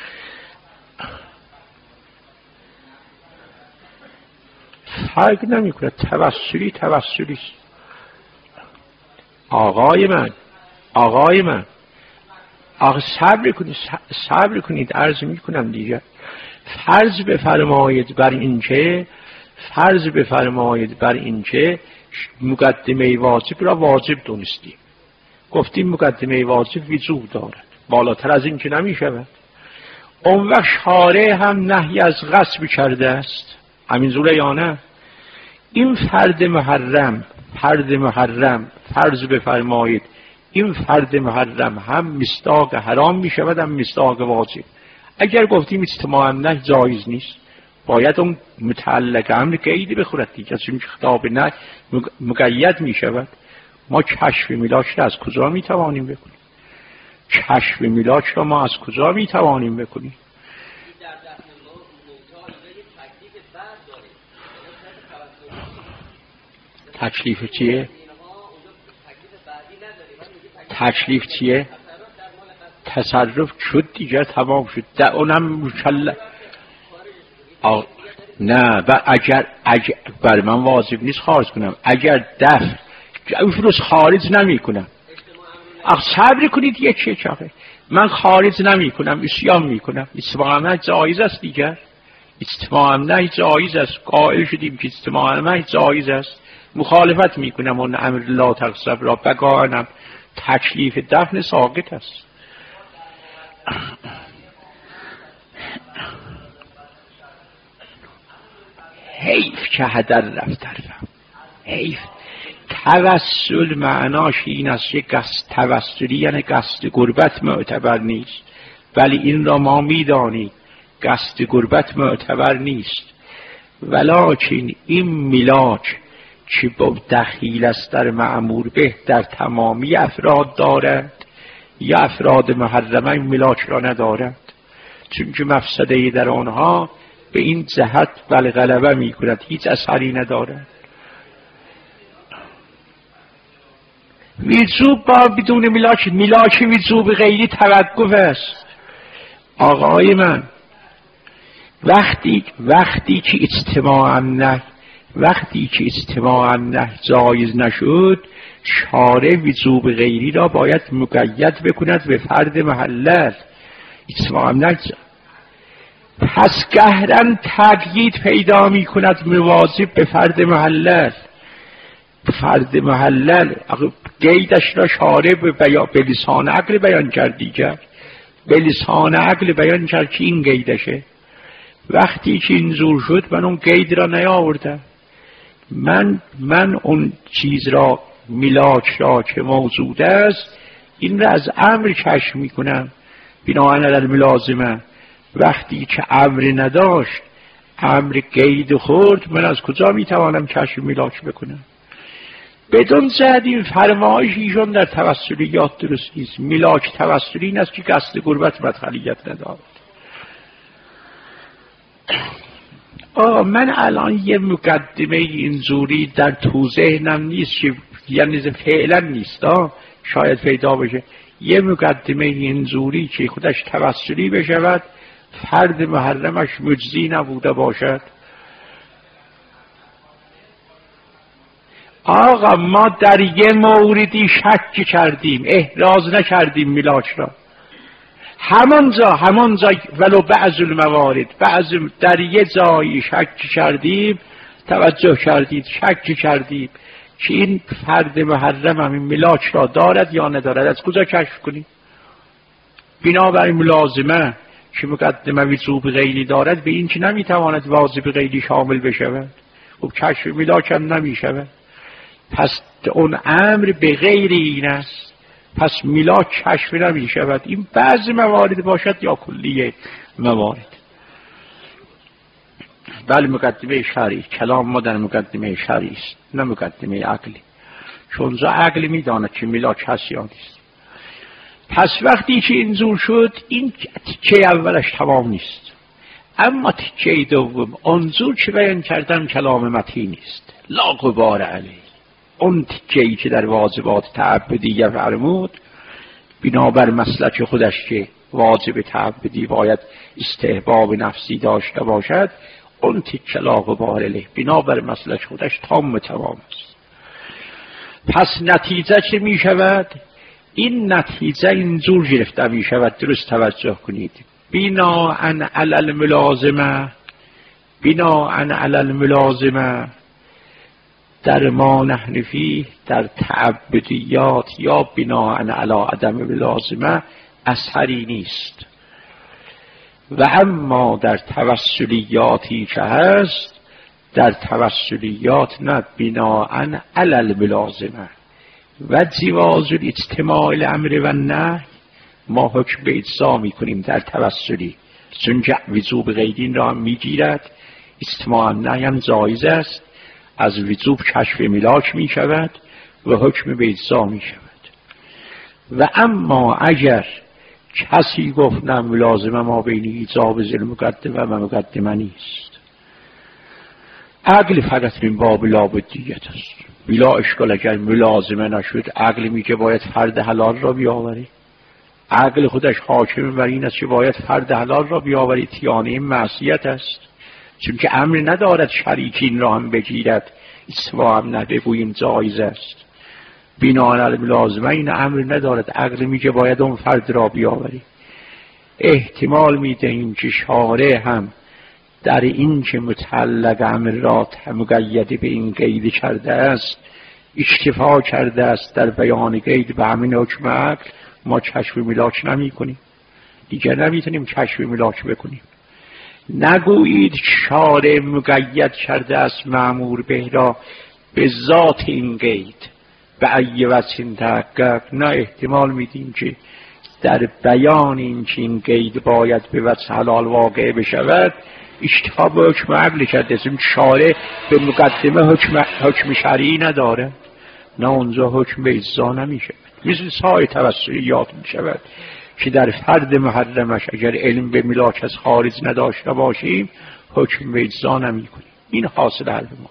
فرق نمی کنه، توسلی توسلی است. آقای من آقای من آقا صبر کنید صبر کنید عرض می کنم دیگه. فرض بفرمایید بر این که فرض بفرمایید بر این که مقدمه واجب را واجب دونستیم، گفتیم مقدمه واجب وجوب دارد، بالاتر از این که نمی شود. اون وقت شارع هم نهی از غصب کرده است، همین زوره یا نه؟ این فرد محرم فرد محرم فرض بفرمایید این فرد محرم هم مصداق حرام می شود هم مصداق واجب. اگر گفتیم اجتماع نه جایز نیست، باید اون متعلق امر قیدی بخورد دیگه، چون خطاب نه مقید می شود. ما کشف میلاک را از کجا می توانیم بکنیم؟ کشف میلاک را ما از کجا می توانیم بکنیم؟ تکلیف چیه؟ تکلیف چیه؟ تصرف شد دیگه، تمام شد. در اونم مکلف آ... نه و اگر اگر بر من واجب نیست خارج کنم، اگر دفع روز خارج نمی کنم. آخ صبر کنید یک چه چاقه من خارج نمی کنم، اسیان می کنم. اجتماع امنیت جایز است دیگر. اجتماع امنیت جایز است. قائل شدیم که اجتماع امنیت جایز است. مخالفت می کنم اون امر لا تغضب را بگاهنم تکلیف دفن ساقط است. حیف که هدر رفت طرفم. حیف. توسل معناش این است که قصد توسلی یعنی قصد غربت معتبر نیست، ولی این را ما میدانیم قصد غربت معتبر نیست. ولکن این میلاک که با دخیل است در مأمور به در تمامی افراد دارد یا افراد محرمه این میلاک را ندارد، چون که مفسده در آنها به این جهت بل غلبه می کند، هیچ اثری ندارد. وجوب با بدون میلاک، میلاک وجوب غیری توقف است. آقای من وقتی وقتی که اجتماع نه وقتی که اجتماع نه جایز نشد، شارع وجوب غیری را باید مقید بکند به فرد محلل. اجتماع نه پس قهرن تقیید پیدا می کند مواظب به فرد محلل. فرد محلل قیدش را شارع به لسان عقل بیان کرد دیگر، به لسان عقل بیان کرد که این قیدشه. وقتی که این زور شد من اون قید را نیاوردم. من من اون چیز را میلاک را که موجود است این را از امر کشف می کنم بناهن علی ملازمه. وقتی که امر نداشت، امر قید خورد، من از کجا می توانم کشف میلاک بکنم؟ بدون جهت این فرمایش ایشون در توسلیات درست نیست. میلاک توسلی این است که قصد غربت مدخلیت ندارد. آه من الان یه مقدمه اینجوری در تو ذهنم نیست که یعنی فعلا نیست، آه شاید پیدا بشه یه مقدمه اینجوری که خودش توسلی بشود فرد محرمش مجزی نبوده باشد. آقا ما در یه موردی شک کردیم، احراز نکردیم میلاک را. همانجا همانجا ولو بعض الموارد بعض در یه جایی شک کردیم، توجه کردید شک کردیم که این فرد محرم همین میلاک را دارد یا ندارد. از کجا کشف کنیم؟ بنابراین ملازمه که مقدمه وجوب غیری دارد به این که نمیتواند واجب غیری شامل بشود. خب کشف میلاک هم نمیشود. پس اون امر به غیر این است، پس میلاک کشف نمی شود. این بعض موارد باشد یا کلیه موارد. بله مقدمه شرعی، کلام ما در مقدمه شرعی است نه مقدمه عقلی، چون زا عقل می داند که میلاک هست یا نیست. پس وقتی که اینجور شد این تیکه اولش تمام نیست، اما تیکه دوم آنجور که بیان کردن کلام متین نیست لا غبار علیه. اون تیکه‌ای که در واجبات تعبدی فرمود بنابر مسلک خودش که واجب تعبدی باید استحباب نفسی داشته باشد، اون تیکه لا غبار علیه بنابر مسلک خودش تام تمام است. پس نتیجه چه می شود؟ این نتیجه اینجور گرفته می شود، درست توجه کنید. بناءً علی الملازمه بناءً علی الملازمه در ما نحن فیه در تعبدیات یا بناءً علی عدم ملازمه اثری نیست. و اما در توسلیاتی که هست، در توسلیات نه بناءً علی الملازمه و جواز اجتماع الامر و نهی ما حکم به اجزا می کنیم در توسلی، چون که وجوب غیرین را هم می گیرد. اجتماع نهی هم جایز است، از وجوب کشف میلاک می شود و حکم به اجزا می شود. و اما اگر کسی گفت نه ملازمه ما بین ایجاب ذل مقدمه و مقدمه نیست، عقل فقط این باب لابدیت است، بلا اشکال. اگر ملازمه نشد عقل می که باید فرد حلال را بیاوره، عقل خودش حاکم بر این است که باید فرد حلال را بیاوره، تیانه معصیت است، چون که امر ندارد شریکین را هم بگیرد. اجتماع هم نده بویم جایز است. بناء علی لازمه این امر ندارد. عقل میگه باید اون فرد را بیاوری. احتمال میدهیم که شارع هم در این که متعلق امر را مقید به این قید کرده است اکتفا کرده است در بیان قید به همین حکم عقل. ما کشف ملاک نمی کنیم دیگر، نمیتونیم کشف ملاک بکنیم. نگویید شارع مقید کرده است مأمور به را به ذات این قید به ای وجه تحقق. نه، احتمال میدیم که در بیان این که این قید باید به وجه حلال واقع بشود اکتفا به حکم عقل کرده است. شارع به مقدمه حکم, حکم شرعی نداره، نه اونجا حکم به اجزا نمیشه. مثل سای توسلی یاد میشود که در فرد محرمش اگر علم به ملاک از خارج نداشته باشیم حکم به اجزا نمی کنیم. این حاصل حرف ما.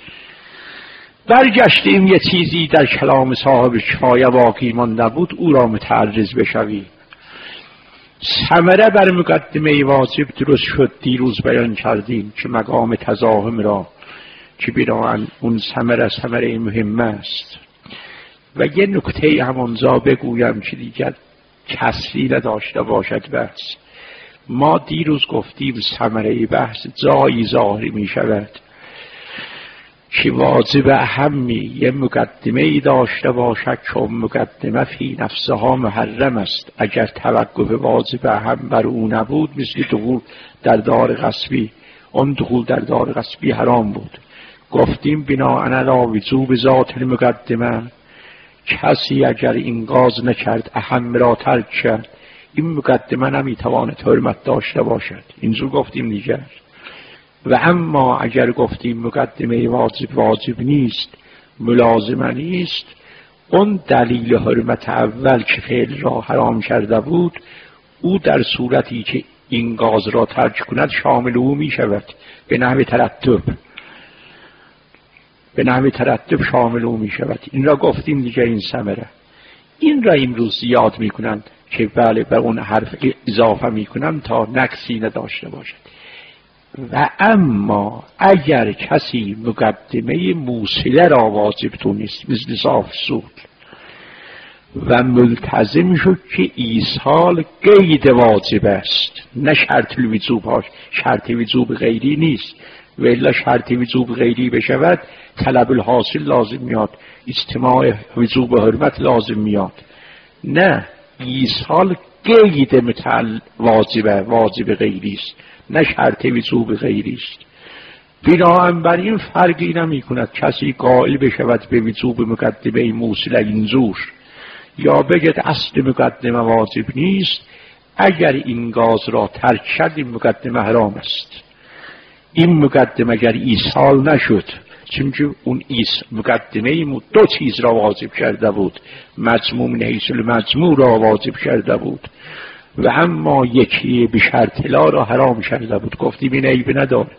برگشتیم یه چیزی در کلام صاحب کفایه باقی مانده بود، او را متعرض بشویم. ثمره بر مقدمه واجب درست شد، دیروز بیان کردیم که مقام تزاحم را که بناهن اون ثمره ثمره مهم است. و یه نکته همانجا بگویم که دیگر کسری نداشته باشد بحث. ما دیروز گفتیم ثمره بحث جایی ظاهر می شود که واجب اهمی یه مقدمه ای داشته باشد که مقدمه فی نفسها محرم است. اگر توقف واجب اهم بر او نبود، مثل دخول در دار غصبی، اون دخول در دار غصبی حرام بود. گفتیم بناء علی وجوب ذات المقدمه کسی اگر اینقاض نکرد اهم را ترک کرد این مقدمه نمیتواند حرمت داشته باشد. اینجور گفتیم دیگر. و اما اگر گفتیم مقدمه واجب واجب نیست، ملازمه نیست، اون دلیل حرمت اول که فعل را حرام کرده بود او در صورتی که اینقاض را ترک کند شامل او می شود به نحو ترتب به نحو ترتب شامل او می شود. این را گفتیم دیگه. این ثمره این را امروز زیاد می کنند که بله بر اون حرف اضافه می کنند تا نقصی نداشته باشد. و اما اگر کسی مقدمه موصله را واجب دونست مثل صاف سود و ملتزم شد که ایصال قید واجب است، نه شرط الوجوب هاش، شرط وجوب غیری نیست، و الا شرط وجوب غیری بشود طلب الحاصل لازم میاد، اجتماع وجوب حرمت لازم میاد. نه، ایصال قید متعل واجبه، واجب غیری است، نه شرط وجوب غیری است. بنابراین فرقی نمی کند کسی قائل بشود به وجوب مقدمه موصله اینجور یا بگد اصل مقدمه واجب نیست، اگر این گاز را ترک کرد این مقدمه حرام است. این مقدمه اگر ایصال نشد، چون اون ایس مقدمه دو چیز را واجب کرده بود، مجموع من حیث المجموع را واجب کرده بود و اما یکی به شرط لا را حرام کرده بود. گفتیم این عیب ندارد.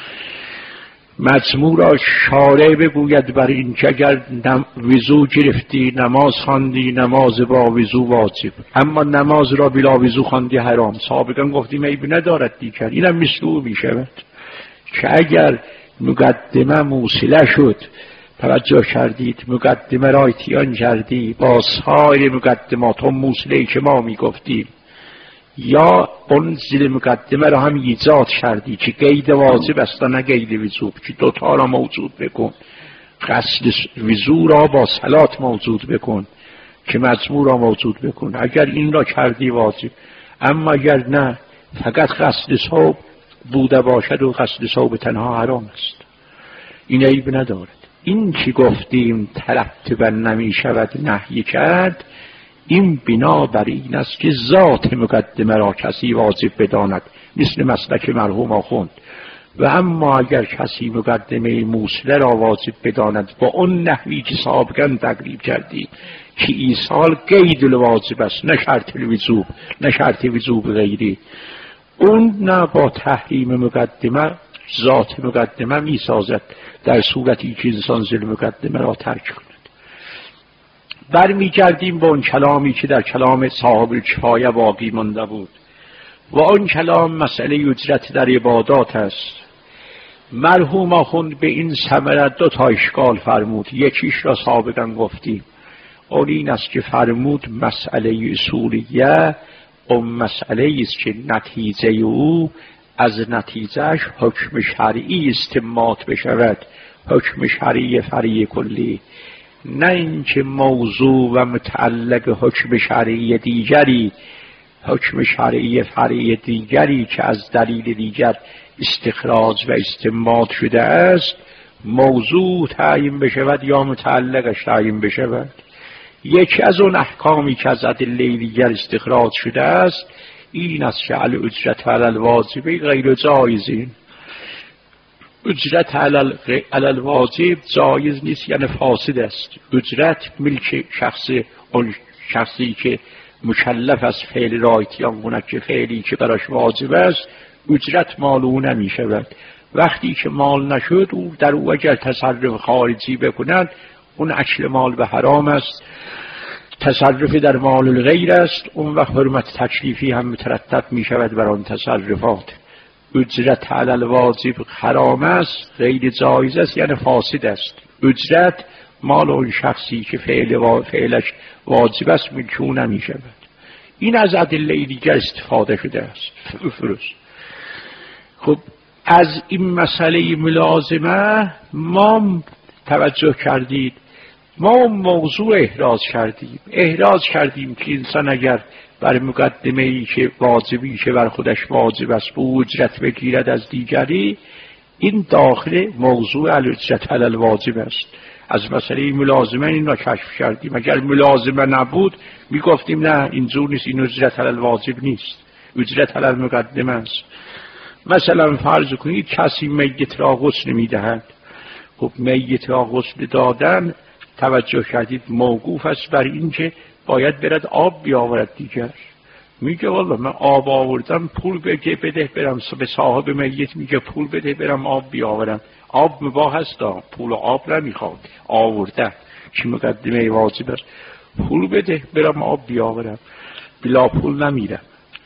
مجموع را شارع بگوید بر این که اگر وضو گرفتی نماز خواندی نماز با وضو واجب، اما نماز را بلا وضو خواندی حرام. سابقا گفتیم عیب ندارد دیگر. اینم مثل او می شود که اگر مقدمه موصله شد، توجه کردید، مقدمه را اتیان کردی با سایر مقدمات هم موصله که ما می گفتیم، یا اون زیر مقدمه را هم ایجاد کردی که قید واجب است و نه قید وجوب، که دوتا را موجود بکن، قصد وضو را با صلات موجود بکن که مجموع را موجود بکن. اگر این را کردی واجب، اما اگر نه فقط قصد صوب بوده باشد و قصد صوب تنها حرام است. این عیب ندارد. این که گفتیم ترتبا نمی شود نهی کرد، این بنا بر این است که ذات مقدمه را کسی واجب بداند، مثل مسلک مرحوم آخوند. و اما اگر کسی مقدمه موصله را واجب بداند با اون نحوی که سابقا تقریب کردیم که ایصال قید الواجب است، نه شرط الوجوب، نه شرط وجوب غیری، اون نه با تحریم مقدمه ذات مقدمه می سازد در صورتی که انسان زل مقدمه را ترک کند. برمی گردیم با اون کلامی که در کلام صاحب کفایه باقی مانده بود و اون کلام مسئله اجرت در عبادات است. مرحوم آخوند به این ثمره دو تا اشکال فرمود. یکیش را سابقا گفتیم اون این است که فرمود مسئله اصولیه اون مسئله است که نتیجه او از نتیجهش حکم شرعی استنباط بشود، حکم شرعی فرعی کلی، نه اینکه موضوع و متعلق حکم شرعی دیگری، حکم شرعی فرعی دیگری که از دلیل دیگر استخراج و استنباط شده است موضوع تعیین بشود یا متعلقش تعیین بشود. یکی از اون احکامی که از ادله دیگر استخراج شده است این است که الاجرة علی الواجب غیر جایزین. اجرت علی الواجب جایز نیست، یعنی فاسد است. اجرت ملک شخص، اون شخصی که مکلف از فعل رایتیان کند که فعلی که براش واجب است اجرت مال او نمی شود. وقتی که مال نشد او در او اگر تصرف خارجی بکند اون اکل مال به حرام است، تصرف در مال الغیر است، اون وقت حرمت تکلیفی هم مترتب می شود بر آن تصرفات. اجرت علی الواجب حرام است، غیر جایز است، یعنی فاسد است. اجرت مال اون شخصی که فعل و فعلش واجب است ملکو نمی شود. این از ادله دیگر استفاده شده است. فرست. خب از این مسئله ملازمه ما توجه کردید، ما موضوع احراز کردیم احراز کردیم که انسان اگر بر مقدمه ای که واجبی که بر خودش واجب است به اجرت بگیرد از دیگری، این داخل موضوع الاجرة علی الواجب است. از مسئله ملازمه این را کشف کردیم. اگر ملازمه نبود میگفتیم نه اینجور نیست، این اجرت علی الواجب نیست، اجرت علی المقدمه است. مثلا فرض کنید کسی میت را غسل میدهد. خب میت را غسل دادن توجه کردید موقوف است بر این که باید برد آب بیاورد دیگر. میگه والله من آب آوردم پول بده بده برم به صاحب میت، میگه پول بده برم آب بیاورم. آب مباح است، پول آب نمیخواد، آورده چی مقدمه واجب است، پول بده برم آب بیاورم، بلا پول نمیرم.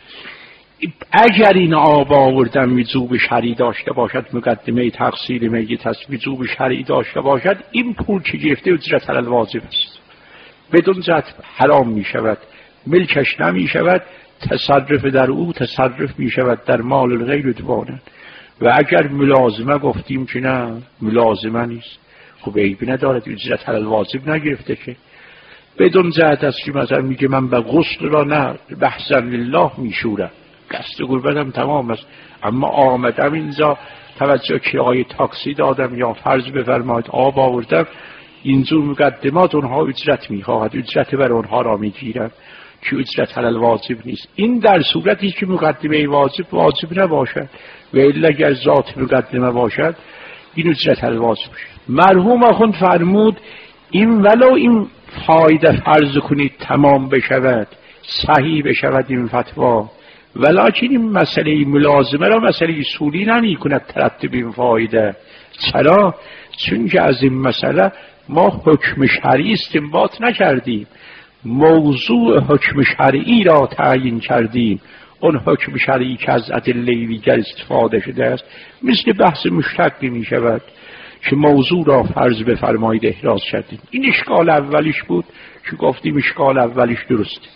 اگر این آب آوردن وجوب شرعی داشته باشد، مقدمه تقصیر میت است، وجوب شرعی داشته باشد، این پول که گرفته اجرت علی الواجب است، بدون جهت حرام می شود، ملکش نمی شود، تصرف در او تصرف می شود در مال الغیر ادوانا. و اگر ملازمه گفتیم که نه ملازمه نیست، خب عیبی ندارد، اجرت علی الواجب نگرفته که، بدون جهت است که مثلا میگه من به غسل را نه بحثا لله میشورم، قصد قربتم تمام است، اما آمدم اینجا توجه کرایه تاکسی دادم یا فرض بفرمایید آب آوردم، اینجور مقدمات اونها اجرت میخواهد، اجرت بر اونها را میگیرم که اجرت علی الواجب نیست. این در صورتی که مقدمه واجب واجب نباشد و الا اگر ذات مقدمه باشد این اجرت علی الواجب شد. مرحوم آخوند فرمود این ولو این فایده فرض کنید تمام بشود، صحیح بشود این فتوا، ولکن این مسئله ملازمه را مسئله اصولی نمی کند ترتب این فایده. چرا؟ چون که از این مسئله ما حکم شرعی استنباط نکردیم، موضوع حکم شرعی را تعیین کردیم. اون حکم شرعی که از ادله دیگر استفاده شده است مثل بحث مشتق می شود که موضوع را فرض بفرمایید احراز کردیم. این اشکال اولیش بود که گفتیم اشکال اولیش درسته.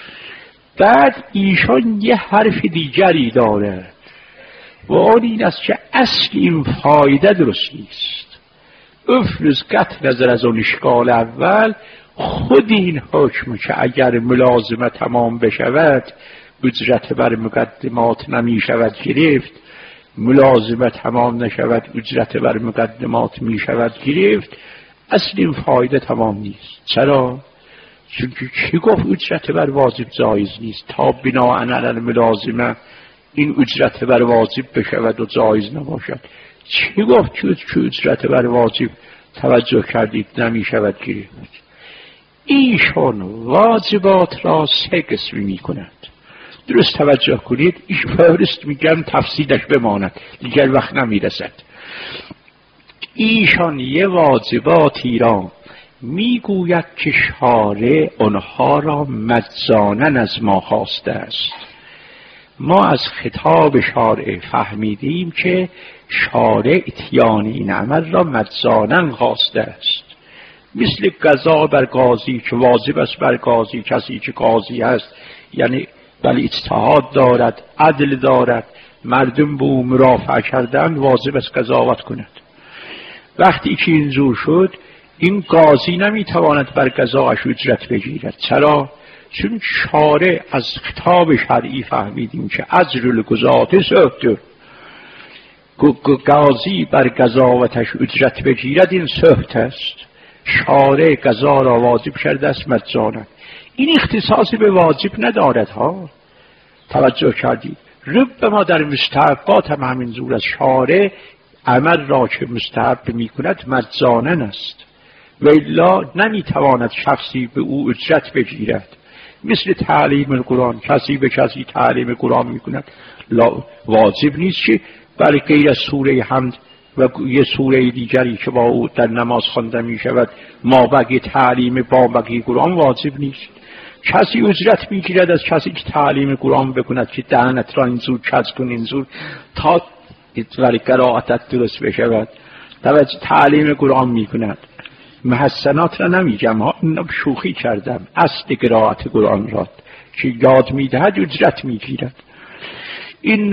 بعد ایشان یه حرف دیگری داره و آن این است که اصل این فایده درست نیست. افرض قطع نظر از اون اشکال اول، خود این حکم که اگر ملازمه تمام بشود اجرت بر مقدمات نمی شود گرفت، ملازمه تمام نشود اجرت بر مقدمات می شود گرفت، اصل این فایده تمام نیست. چرا؟ چون که چی گفت اجرت بر واجب جایز نیست تا بناء علی الملازمه این اجرت بر واجب بشود و جایز نباشد؟ چی گفت که اجرت بر واجب توجه کردید نمی شود گرفت؟ ایشان واجبات را سه قسمی می کند. درست توجه کنید، ایش فهرست میگم تفصیلش بماند دیگر وقت نمی رسد. ایشان یه واجباتی را میگوید که شارع آنها را مجانا از ما خواسته است. ما از خطاب شارع فهمیدیم که شارع اتیان این عمل را مجانا خواسته است. مثل قضا بر قاضی که واجب است بر قاضی، کسی که قاضی است یعنی ولی اجتهاد دارد، عدل دارد، مردم به او مرافعه کردن، واجب است قضاوت کند. وقتی که اینجور شد این قاضی نمیتواند بر قضاش اجرت بگیرد. چرا؟ چون شارع از خطاب شرعی فهمیدیم که اجر القضاة سهت، قاضی بر قضاوتش اجرت بگیرد این سهت است. شارع قضا را واجب کرده است مجانا. این اختصاصی به واجب ندارد ها، توجه کردید؟ رب ما در مستحبات هم همین زور از شارع عمل را که مستحب می کند مجانا است و الا نمیتواند شخصی به او اجرت بگیرد. مثل تعلیم القرآن، کسی به کسی تعلیم قرآن می کند واجب نیست که برای غیر از سوره حمد و یه سوره دیگری که با او در نماز خوانده می شود ما بقیه تعلیم با بقیه قرآن واجب نیست. کسی اجرت می گیرد از کسی که تعلیم قرآن بکند که دهنت را اینجور کج کن اینجور تا ولی قرائتت درست بشود. توجه تعلیم قرآن می کند. محسنات را نمیگم ها، شوخی کردم، اصل قرائت قرآن را که یاد می دهد اجرت می گیرد. این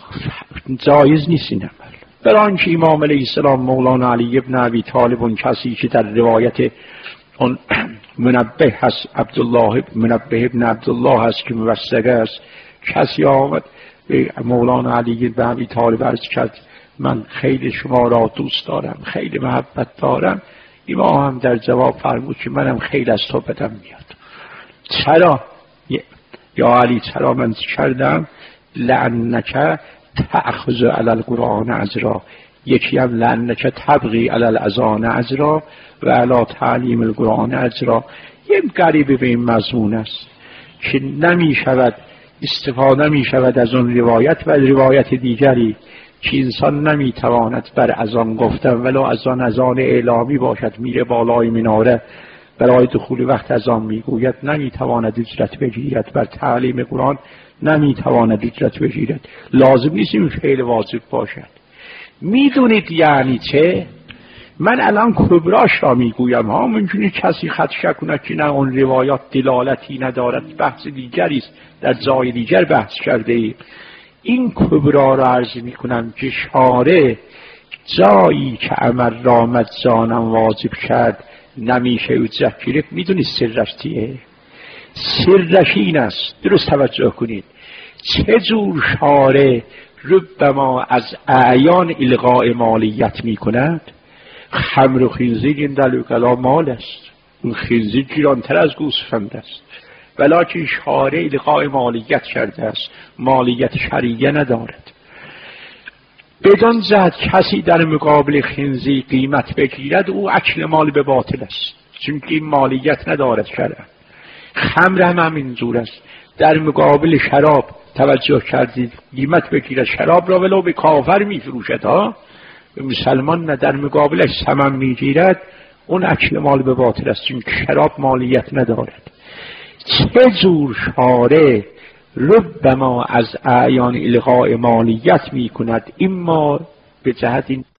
جایز نیست این عمل. برای آنکه امام علیه السلام مولانا علی ابن ابی طالب اون کسی که در روایت اون منبه هست عبدالله منبه ابن عبدالله هست که موثقه است، کسی آمد به مولانا علی ابن ابی طالب عرض کرد من خیلی شما را دوست دارم، خیلی محبت دارم. امام هم در جواب فرمود که منم خیلی از تو بدم میاد. چرا؟ یا علی چرا من کردم؟ لعنک تأخذ علی القرآن اجرا، یکی هم لعنک تبغی علی الاذان اجرا و علی تعلیم القرآن اجرا. یه قریب به این مضمون است که نمی شود استفاده می شود از اون روایت و روایت دیگری که انسان نمی تواند بر اذان گفتن ولو اذان اذان اعلامی باشد، میره بالای مناره برای دخول وقت اذان میگوید، نمی تواند اجرت بگیرد. بر تعلیم قرآن نمی تواند اجرت بگیرد. لازم نیست این فعل واجب باشد. میدونید یعنی چه؟ من الان کبراش را میگویم ها، ممکنه کسی خدشه کند که نه اون روایات دلالتی ندارد، بحث دیگری است، در جای دیگر بحث کرده ای. این کبرا را عرض میکنم که شارع جایی که عمل را مجانا واجب کرد نمیشه اجرت گرفت. میدونید سرش چیه؟ سرش این است، درست توجه کنید، چه جور شارع ربما از اعیان الغاء مالیت میکند. خمر و خنزیر این دلوکلا مال است، اون خنزیر گرانتر از گوسفند است، ولیکن شارع الغاء مالیت کرده است، مالیت شرعیه ندارد. بدان جهت کسی در مقابل خنزیر قیمت بگیرد او اکل مال به باطل است، چون این مالیت ندارد شرعا. خمر هم همین جور است، در مقابل شراب توجه کردید قیمت بگیرد شراب را ولو به کافر میفروشد ها، به مسلمان نه، در مقابلش ثمن میگیرد، اون اکل مال به باطل است، چون شراب مالیت ندارد. چه جور شارع ربما از اعیان الغاء مالیت می کند، اما به جهت این